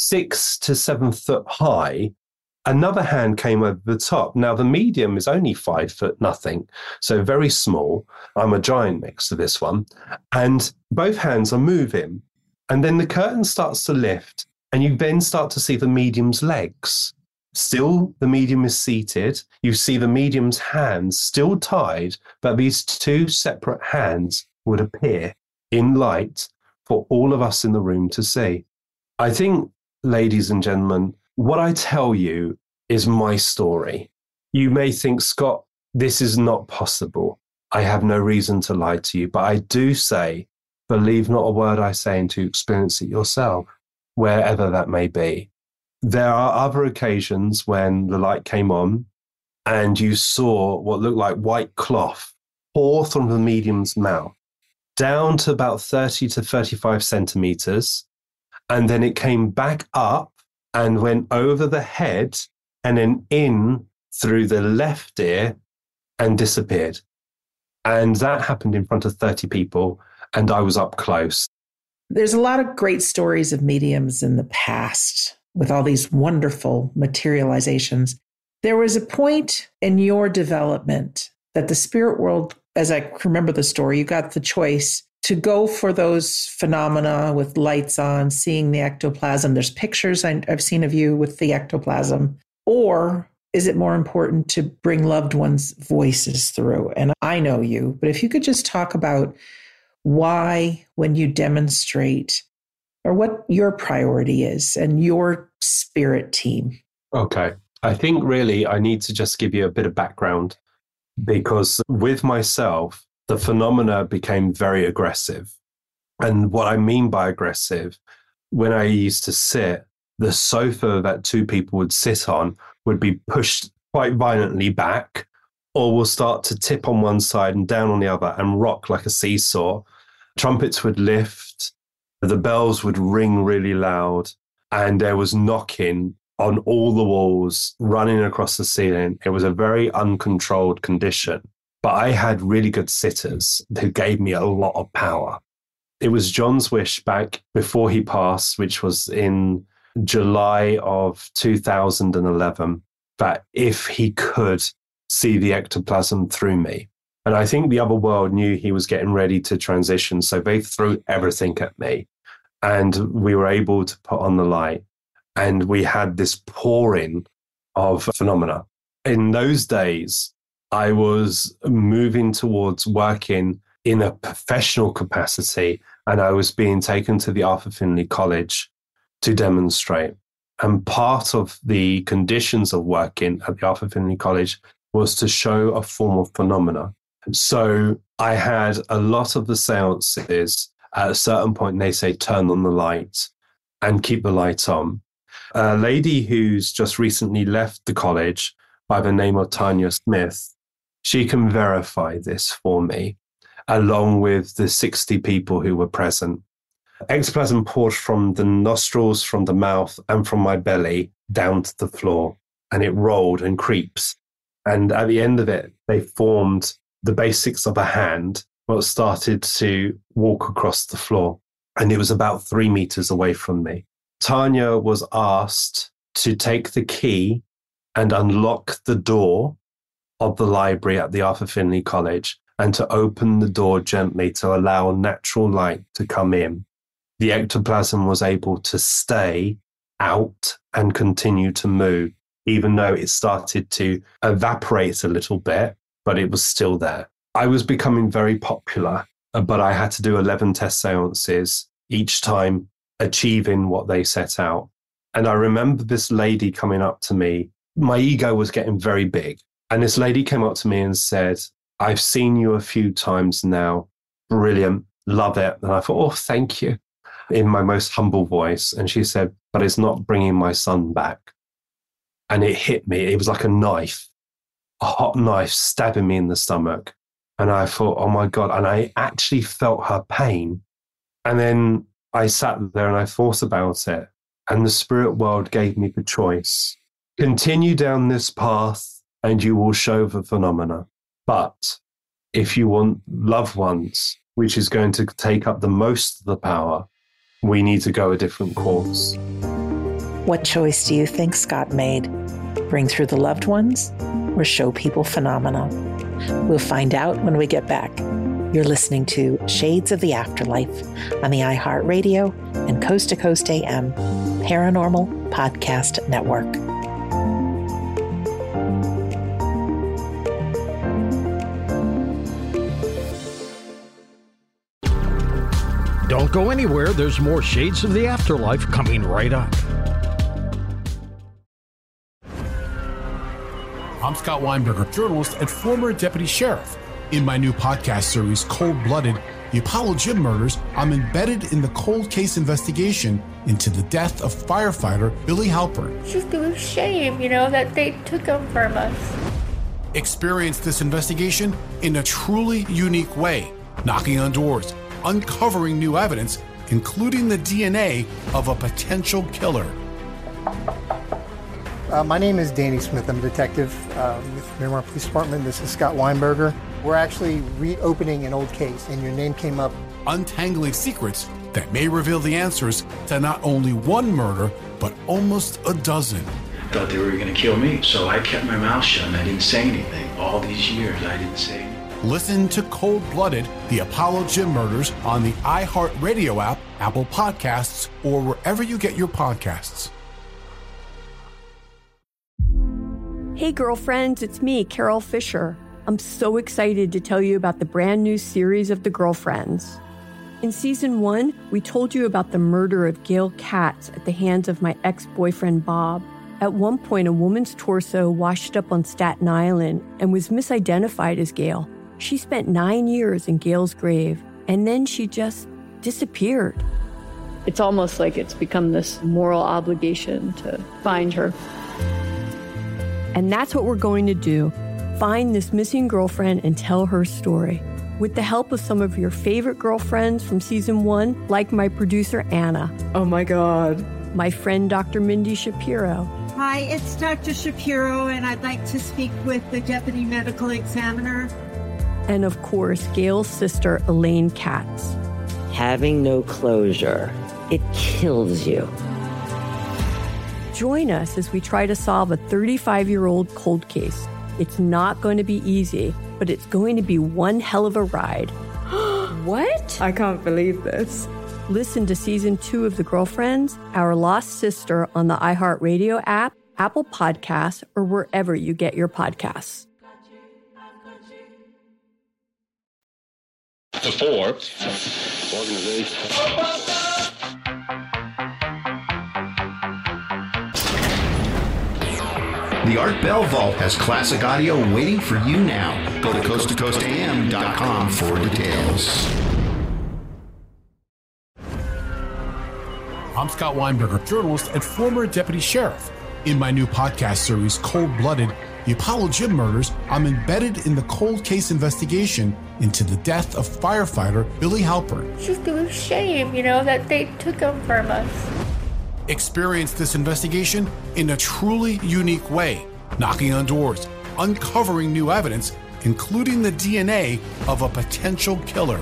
6 to 7 foot high, another hand came over the top. Now, the medium is only 5 foot nothing, so very small. I'm a giant next to this one. And both hands are moving. And then the curtain starts to lift, and you then start to see the medium's legs. Still, the medium is seated. You see the medium's hands still tied, but these 2 separate hands would appear in light for all of us in the room to see. I think, ladies and gentlemen, what I tell you is my story. You may think, Scott, this is not possible. I have no reason to lie to you, but I do say, believe not a word I say and to experience it yourself, wherever that may be. There are other occasions when the light came on and you saw what looked like white cloth pour from the medium's mouth down to about 30 to 35 centimeters. And then it came back up and went over the head and then in through the left ear and disappeared. And that happened in front of 30 people. And I was up close. There's a lot of great stories of mediums in the past with all these wonderful materializations. There was a point in your development that the spirit world, as I remember the story, you got the choice to go for those phenomena with lights on, seeing the ectoplasm. There's pictures I've seen of you with the ectoplasm. Or is it more important to bring loved ones' voices through? And I know you, but if you could just talk about why, when you demonstrate, or what your priority is and your spirit team. Okay. I think really I need to just give you a bit of background because with myself, the phenomena became very aggressive. And what I mean by aggressive, when I used to sit, the sofa that two people would sit on would be pushed quite violently back, or will start to tip on one side and down on the other and rock like a seesaw. Trumpets would lift, the bells would ring really loud, and there was knocking on all the walls, running across the ceiling. It was a very uncontrolled condition. But I had really good sitters who gave me a lot of power. It was John's wish back before he passed, which was in July of 2011, that if he could see the ectoplasm through me. And I think the other world knew he was getting ready to transition, so they threw everything at me. And we were able to put on the light. And we had this pouring of phenomena. In those days, I was moving towards working in a professional capacity, and I was being taken to the Arthur Findlay College to demonstrate. And part of the conditions of working at the Arthur Findlay College was to show a form of phenomena. So I had a lot of the seances. At a certain point, they say, turn on the light and keep the light on. A lady who's just recently left the college by the name of Tanya Smith, she can verify this for me, along with the 60 people who were present. Ectoplasm poured from the nostrils, from the mouth, and from my belly down to the floor, and it rolled and creeps. And at the end of it, they formed the basics of a hand, but started to walk across the floor. And it was about 3 meters away from me. Tanya was asked to take the key and unlock the door of the library at the Arthur Findlay College and to open the door gently to allow natural light to come in. The ectoplasm was able to stay out and continue to move, even though it started to evaporate a little bit, but it was still there. I was becoming very popular, but I had to do 11 test seances each time, achieving what they set out. And I remember this lady coming up to me. My ego was getting very big. And this lady came up to me and said, I've seen you a few times now. Brilliant. Love it. And I thought, oh, thank you, in my most humble voice. And she said, but it's not bringing my son back. And it hit me. It was like a knife, a hot knife stabbing me in the stomach. And I thought, oh my God. And I actually felt her pain. And then I sat there and I thought about it. And the spirit world gave me the choice. Continue down this path and you will show the phenomena. But if you want loved ones, which is going to take up the most of the power, we need to go a different course. What choice do you think Scott made? Bring through the loved ones or show people phenomena? We'll find out when we get back. You're listening to Shades of the Afterlife on the iHeartRadio and Coast to Coast AM Paranormal Podcast Network. Don't go anywhere. There's more Shades of the Afterlife coming right up. I'm Scott Weinberger, journalist and former deputy sheriff. In my new podcast series, Cold Blooded, The Apollo Gym Murders, I'm embedded in the cold case investigation into the death of firefighter Billy Halpern. It's just a shame, that they took him from us. Experience this investigation in a truly unique way, knocking on doors, uncovering new evidence, including the DNA of a potential killer. My name is Danny Smith. I'm a detective with Miramar Police Department. This is Scott Weinberger. We're actually reopening an old case, and your name came up. Untangling secrets that may reveal the answers to not only one murder, but almost a dozen. I thought they were going to kill me, so I kept my mouth shut and I didn't say anything. All these years, I didn't say anything. Listen to Cold Blooded, The Apollo Gym Murders on the iHeartRadio app, Apple Podcasts, or wherever you get your podcasts. Hey girlfriends, it's me, Carol Fisher. I'm so excited to tell you about the brand new series of The Girlfriends. In season 1, we told you about the murder of Gail Katz at the hands of my ex-boyfriend Bob. At one point, a woman's torso washed up on Staten Island and was misidentified as Gail. She spent 9 years in Gail's grave, and then she just disappeared. It's almost like it's become this moral obligation to find her. And that's what we're going to do. Find this missing girlfriend and tell her story. With the help of some of your favorite girlfriends from season 1, like my producer, Anna. Oh my God. My friend, Dr. Mindy Shapiro. Hi, it's Dr. Shapiro, and I'd like to speak with the Deputy Medical Examiner. And of course, Gail's sister, Elaine Katz. Having no closure, it kills you. Join us as we try to solve a 35-year-old cold case. It's not going to be easy, but it's going to be one hell of a ride. What? I can't believe this. Listen to season 2 of The Girlfriends, Our Lost Sister on the iHeartRadio app, Apple Podcasts, or wherever you get your podcasts. The Forbes organization. The Art Bell Vault has classic audio waiting for you now. Go to coasttocoastam.com for details. I'm Scott Weinberger, journalist and former deputy sheriff. In my new podcast series, Cold Blooded, The Apollo Gym Murders, I'm embedded in the cold case investigation into the death of firefighter Billy Halpern. It's just a shame, that they took him from us. Experience this investigation in a truly unique way, knocking on doors, uncovering new evidence, including the DNA of a potential killer.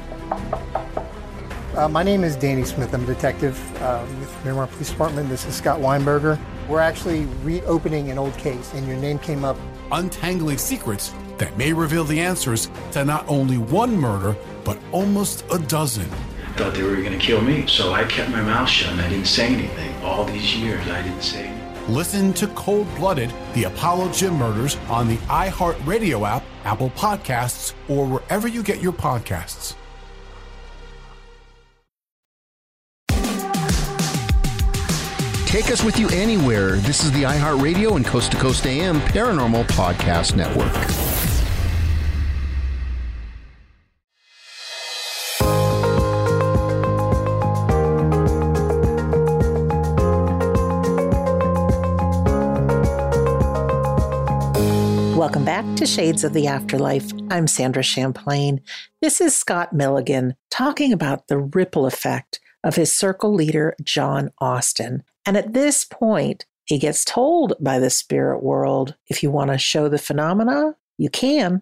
My name is Danny Smith. I'm a detective with Miramar Police Department. This is Scott Weinberger. We're actually reopening an old case, and your name came up. Untangling secrets that may reveal the answers to not only one murder, but almost a dozen. Thought they were going to kill me, so I kept my mouth shut and I didn't say anything. All these years, I didn't say anything. Listen to Cold Blooded, The Apollo Gym Murders on the iHeartRadio app, Apple Podcasts, or wherever you get your podcasts. Take us with you anywhere. This is the iHeartRadio and Coast to Coast AM Paranormal Podcast Network. Welcome back to Shades of the Afterlife. I'm Sandra Champlain. This is Scott Milligan talking about the ripple effect of his circle leader, John Austin. And at this point, he gets told by the spirit world, if you want to show the phenomena, you can,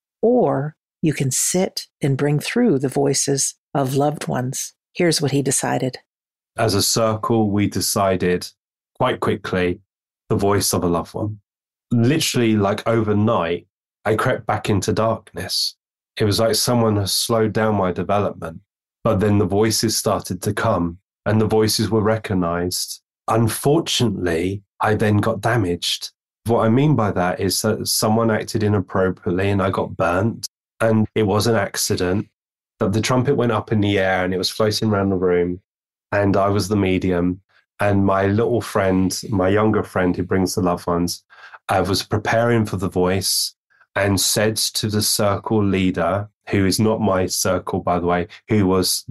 or you can sit and bring through the voices of loved ones. Here's what he decided. As a circle, we decided quite quickly the voice of a loved one. Literally, like overnight, I crept back into darkness. It was like someone has slowed down my development. But then the voices started to come and the voices were recognized. Unfortunately, I then got damaged. What I mean by that is that someone acted inappropriately and I got burnt. And it was an accident. But the trumpet went up in the air and it was floating around the room. And I was the medium. And my little friend, my younger friend who brings the loved ones, I was preparing for the voice and said to the circle leader, who is not my circle, by the way, who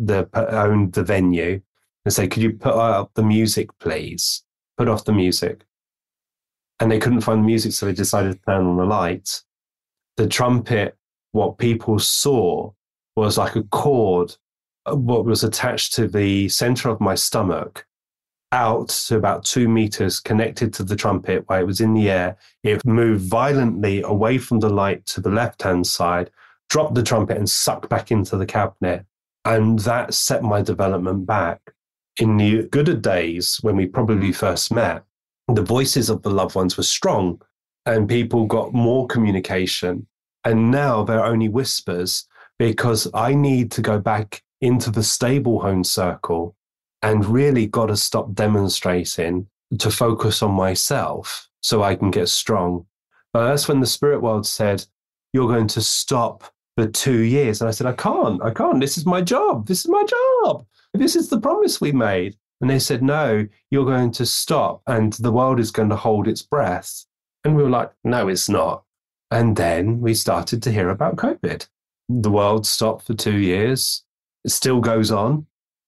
owned the venue, and say, could you put up the music, please? Put off the music. And they couldn't find the music, so they decided to turn on the light. The trumpet, what people saw was like a cord, what was attached to the center of my stomach, out to about 2 meters, connected to the trumpet while it was in the air. It moved violently away from the light to the left-hand side, dropped the trumpet and sucked back into the cabinet. And that set my development back. In the gooder days, when we probably first met, the voices of the loved ones were strong and people got more communication. And now they're only whispers because I need to go back into the stable home circle and really got to stop demonstrating to focus on myself so I can get strong. But that's when the spirit world said, you're going to stop the 2 years. And I said, I can't. This is my job. This is the promise we made. And they said, no, you're going to stop and the world is going to hold its breath. And we were like, no, it's not. And then we started to hear about COVID. The world stopped for 2 years. It still goes on.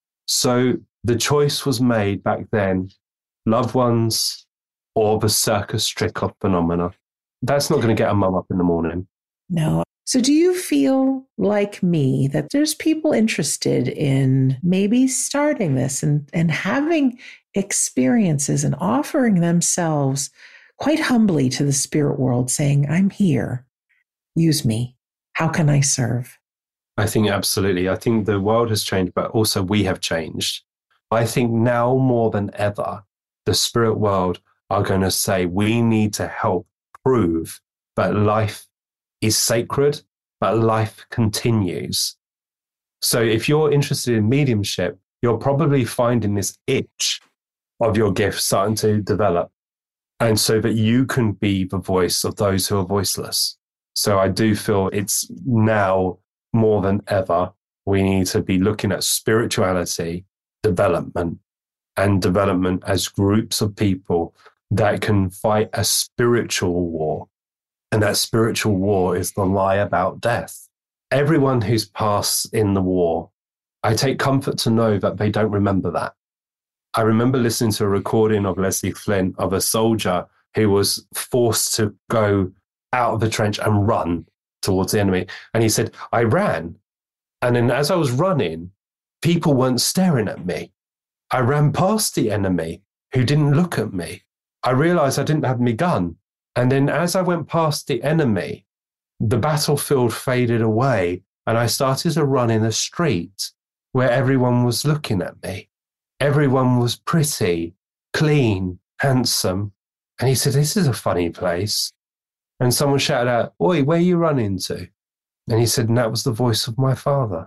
So the choice was made back then, loved ones or the Circus Strickland phenomena. That's not going to get a mum up in the morning. No. So do you feel like me that there's people interested in maybe starting this and having experiences and offering themselves quite humbly to the spirit world, saying, I'm here, use me. How can I serve? I think absolutely. I think the world has changed, but also we have changed. I think now more than ever, the spirit world are going to say we need to help prove that life is sacred, but life continues. So if you're interested in mediumship, you're probably finding this itch of your gift starting to develop. And so that you can be the voice of those who are voiceless. So I do feel it's now more than ever, we need to be looking at spirituality, development, and development as groups of people that can fight a spiritual war. And that spiritual war is the lie about death. Everyone who's passed in the war, I take comfort to know that they don't remember that. I remember listening to a recording of Leslie Flint of a soldier who was forced to go out of the trench and run towards the enemy. And he said, I ran. And then as I was running, people weren't staring at me. I ran past the enemy who didn't look at me. I realized I didn't have my gun. And then as I went past the enemy, the battlefield faded away and I started to run in a street where everyone was looking at me. Everyone was pretty, clean, handsome. And he said, this is a funny place. And someone shouted out, oi, where are you running to? And he said, and that was the voice of my father.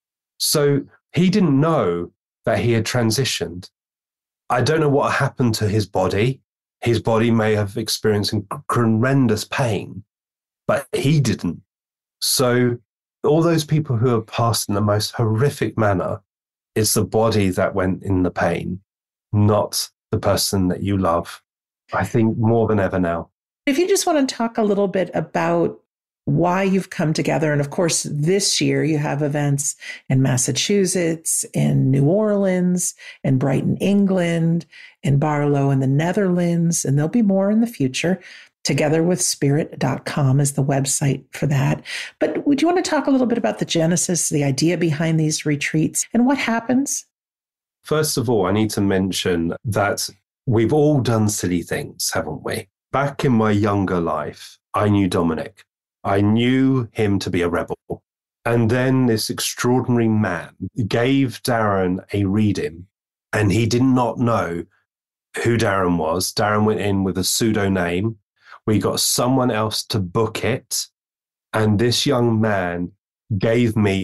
So he didn't know that he had transitioned. I don't know what happened to his body. His body may have experienced horrendous pain, but he didn't. So all those people who have passed in the most horrific manner, it's the body that went in the pain, not the person that you love. I think more than ever now. If you just want to talk a little bit about why you've come together. And of course, this year you have events in Massachusetts, in New Orleans, in Brighton, England, in Barlow in the Netherlands, and there'll be more in the future. Togetherwithspirit.com is the website for that. But would you want to talk a little bit about the genesis, the idea behind these retreats, and what happens? First of all, I need to mention that we've all done silly things, haven't we? Back in my younger life, I knew Dominic. I knew him to be a rebel. And then this extraordinary man gave Darren a reading, and he did not know who Darren was. Darren went in with a pseudo name. We got someone else to book it. And this young man gave me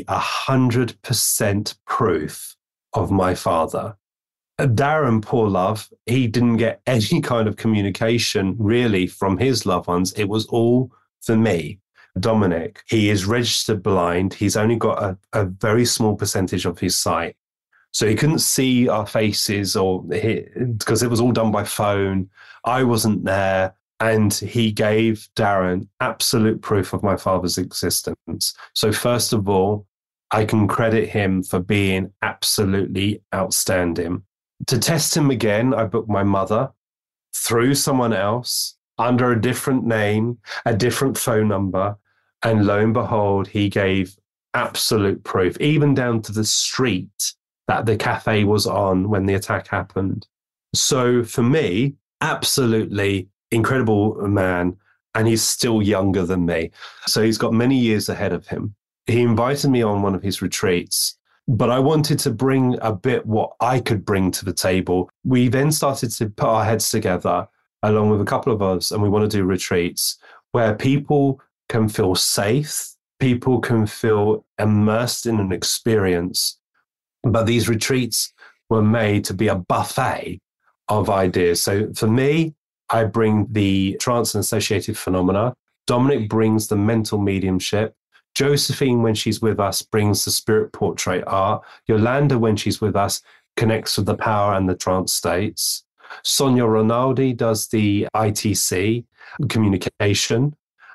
100% proof of my father. Darren, poor love, he didn't get any kind of communication really from his loved ones. It was all for me. Dominic, he is registered blind. He's only got a very small percentage of his sight. So he couldn't see our faces because it was all done by phone. I wasn't there. And he gave Darren absolute proof of my father's existence. So first of all, I can credit him for being absolutely outstanding. To test him again, I booked my mother through someone else under a different name, a different phone number. And lo and behold, he gave absolute proof, even down to the street that the cafe was on when the attack happened. So for me, absolutely incredible man. And he's still younger than me. So he's got many years ahead of him. He invited me on one of his retreats, but I wanted to bring a bit what I could bring to the table. We then started to put our heads together along with a couple of us, and we want to do retreats where people can feel safe, people can feel immersed in an experience. But these retreats were made to be a buffet of ideas. So for me, I bring the trance and associated phenomena. Dominic brings the mental mediumship. Josephine, when she's with us, brings the spirit portrait art. Yolanda, when she's with us, connects with the power and the trance states. Sonia Rinaldi does the ITC, communication.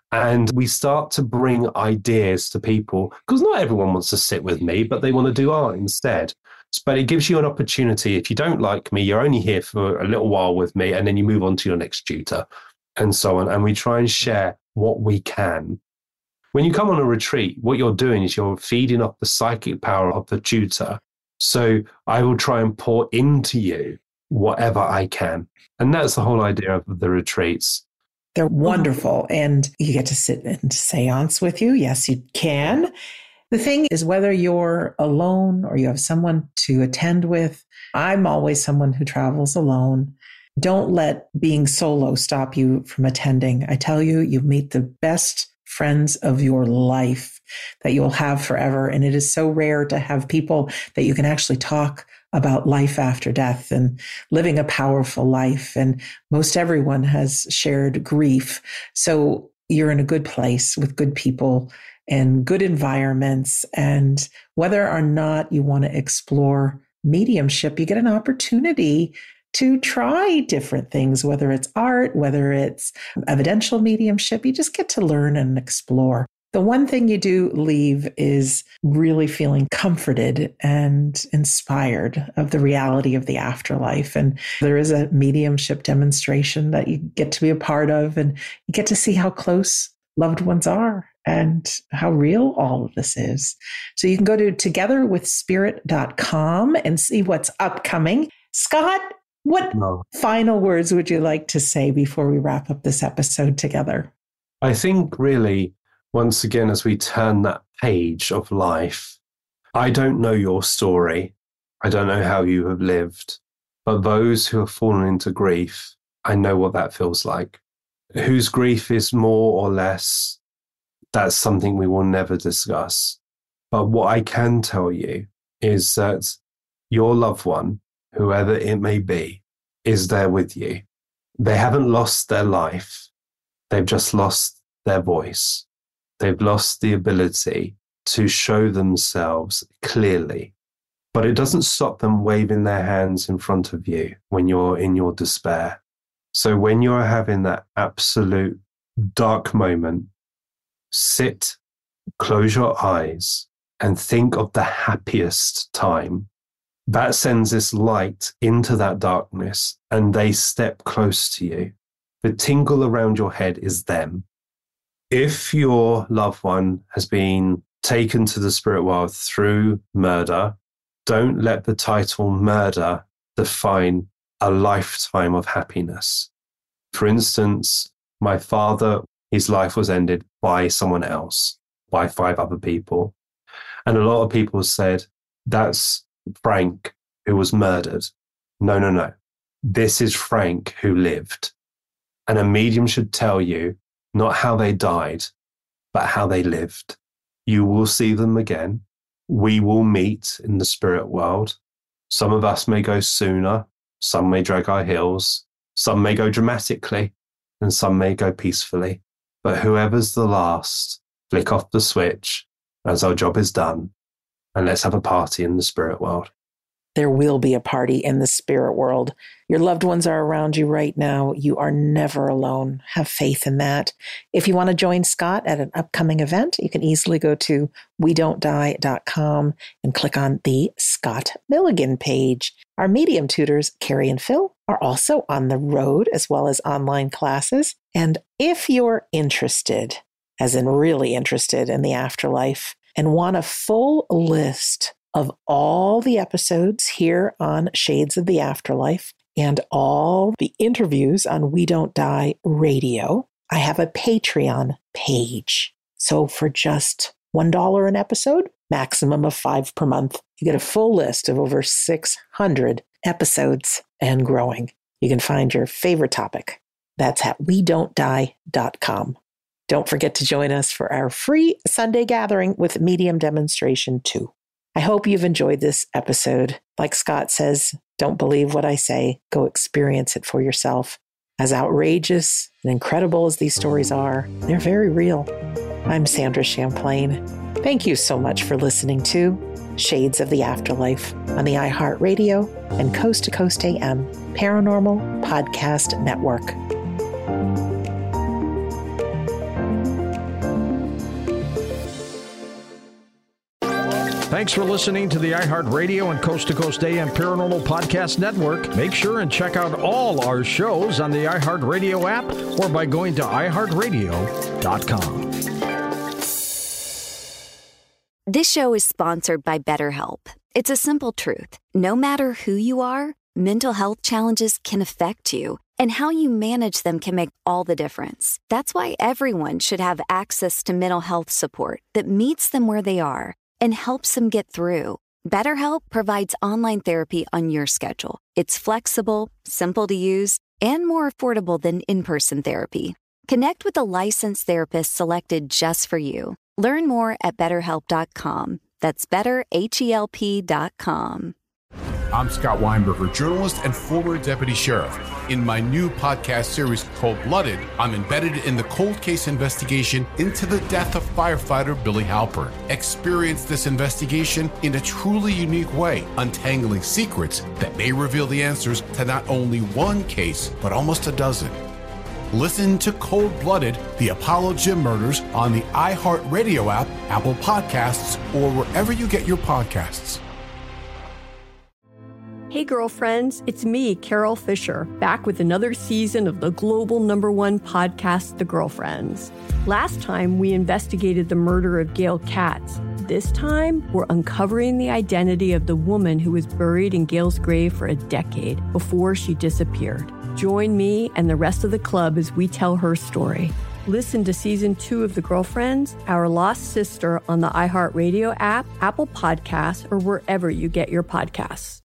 And we start to bring ideas to people, because not everyone wants to sit with me, but they want to do art instead. But it gives you an opportunity. If you don't like me, you're only here for a little while with me, and then you move on to your next tutor and so on. And we try and share what we can. When you come on a retreat, what you're doing is you're feeding off the psychic power of the tutor. So I will try and pour into you whatever I can. And that's the whole idea of the retreats. They're wonderful. And you get to sit in seance with you. Yes, you can. The thing is, whether you're alone or you have someone to attend with, I'm always someone who travels alone. Don't let being solo stop you from attending. I tell you, you meet the best friends of your life that you'll have forever. And it is so rare to have people that you can actually talk about life after death and living a powerful life. And most everyone has shared grief. So you're in a good place with good people and good environments. And whether or not you want to explore mediumship, you get an opportunity to try different things, whether it's art, whether it's evidential mediumship. You just get to learn and explore. The one thing you do leave is really feeling comforted and inspired of the reality of the afterlife. And there is a mediumship demonstration that you get to be a part of, and you get to see how close loved ones are and how real all of this is. So you can go to togetherwithspirit.com and see what's upcoming. Scott, what final words would you like to say before we wrap up this episode together? I think really, once again, as we turn that page of life, I don't know your story. I don't know how you have lived, but those who have fallen into grief, I know what that feels like. Whose grief is more or less, that's something we will never discuss. But what I can tell you is that your loved one, whoever it may be, is there with you. They haven't lost their life. They've just lost their voice. They've lost the ability to show themselves clearly. But it doesn't stop them waving their hands in front of you when you're in your despair. So when you're having that absolute dark moment, sit, close your eyes, and think of the happiest time. That sends this light into that darkness, and they step close to you. The tingle around your head is them. If your loved one has been taken to the spirit world through murder, don't let the title murder define a lifetime of happiness. For instance, my father, his life was ended by someone else, by 5 other people. And a lot of people said, that's Frank who was murdered. No. This is Frank who lived. And a medium should tell you not how they died, but how they lived. You will see them again. We will meet in the spirit world. Some of us may go sooner. Some may drag our heels. Some may go dramatically, and some may go peacefully. But whoever's the last, flick off the switch as our job is done, and let's have a party in the spirit world. There will be a party in the spirit world. Your loved ones are around you right now. You are never alone. Have faith in that. If you want to join Scott at an upcoming event, you can easily go to wedon'tdie.com and click on the Scott Milligan page. Our medium tutors, Carrie and Phil, are also on the road as well as online classes. And if you're interested, as in really interested in the afterlife, and want a full list of all the episodes here on Shades of the Afterlife and all the interviews on We Don't Die Radio, I have a Patreon page. So for just $1 an episode, maximum of 5 per month, you get a full list of over 600 episodes and growing. You can find your favorite topic. That's at wedon'tdie.com. Don't forget to join us for our free Sunday gathering with Medium Demonstration 2. I hope you've enjoyed this episode. Like Scott says, don't believe what I say. Go experience it for yourself. As outrageous and incredible as these stories are, they're very real. I'm Sandra Champlain. Thank you so much for listening to Shades of the Afterlife on the iHeartRadio and Coast to Coast AM Paranormal Podcast Network. Thanks for listening to the iHeartRadio and Coast to Coast AM Paranormal Podcast Network. Make sure and check out all our shows on the iHeartRadio app or by going to iHeartRadio.com. This show is sponsored by BetterHelp. It's a simple truth. No matter who you are, mental health challenges can affect you, and how you manage them can make all the difference. That's why everyone should have access to mental health support that meets them where they are and helps them get through. BetterHelp provides online therapy on your schedule. It's flexible, simple to use, and more affordable than in-person therapy. Connect with a licensed therapist selected just for you. Learn more at BetterHelp.com. That's BetterHelp.com. I'm Scott Weinberger, journalist and former deputy sheriff. In my new podcast series called Blooded, I'm embedded in the cold case investigation into the death of firefighter Billy Halpern. Experience this investigation in a truly unique way, untangling secrets that may reveal the answers to not only one case, but almost a dozen. Listen to Cold-Blooded, The Apollo Gym Murders on the iHeartRadio app, Apple Podcasts, or wherever you get your podcasts. Hey girlfriends, it's me, Carol Fisher, back with another season of the global #1 podcast, The Girlfriends. Last time, we investigated the murder of Gail Katz. This time, we're uncovering the identity of the woman who was buried in Gail's grave for a decade before she disappeared. Join me and the rest of the club as we tell her story. Listen to Season 2 of The Girlfriends, Our Lost Sister on the iHeartRadio app, Apple Podcasts, or wherever you get your podcasts.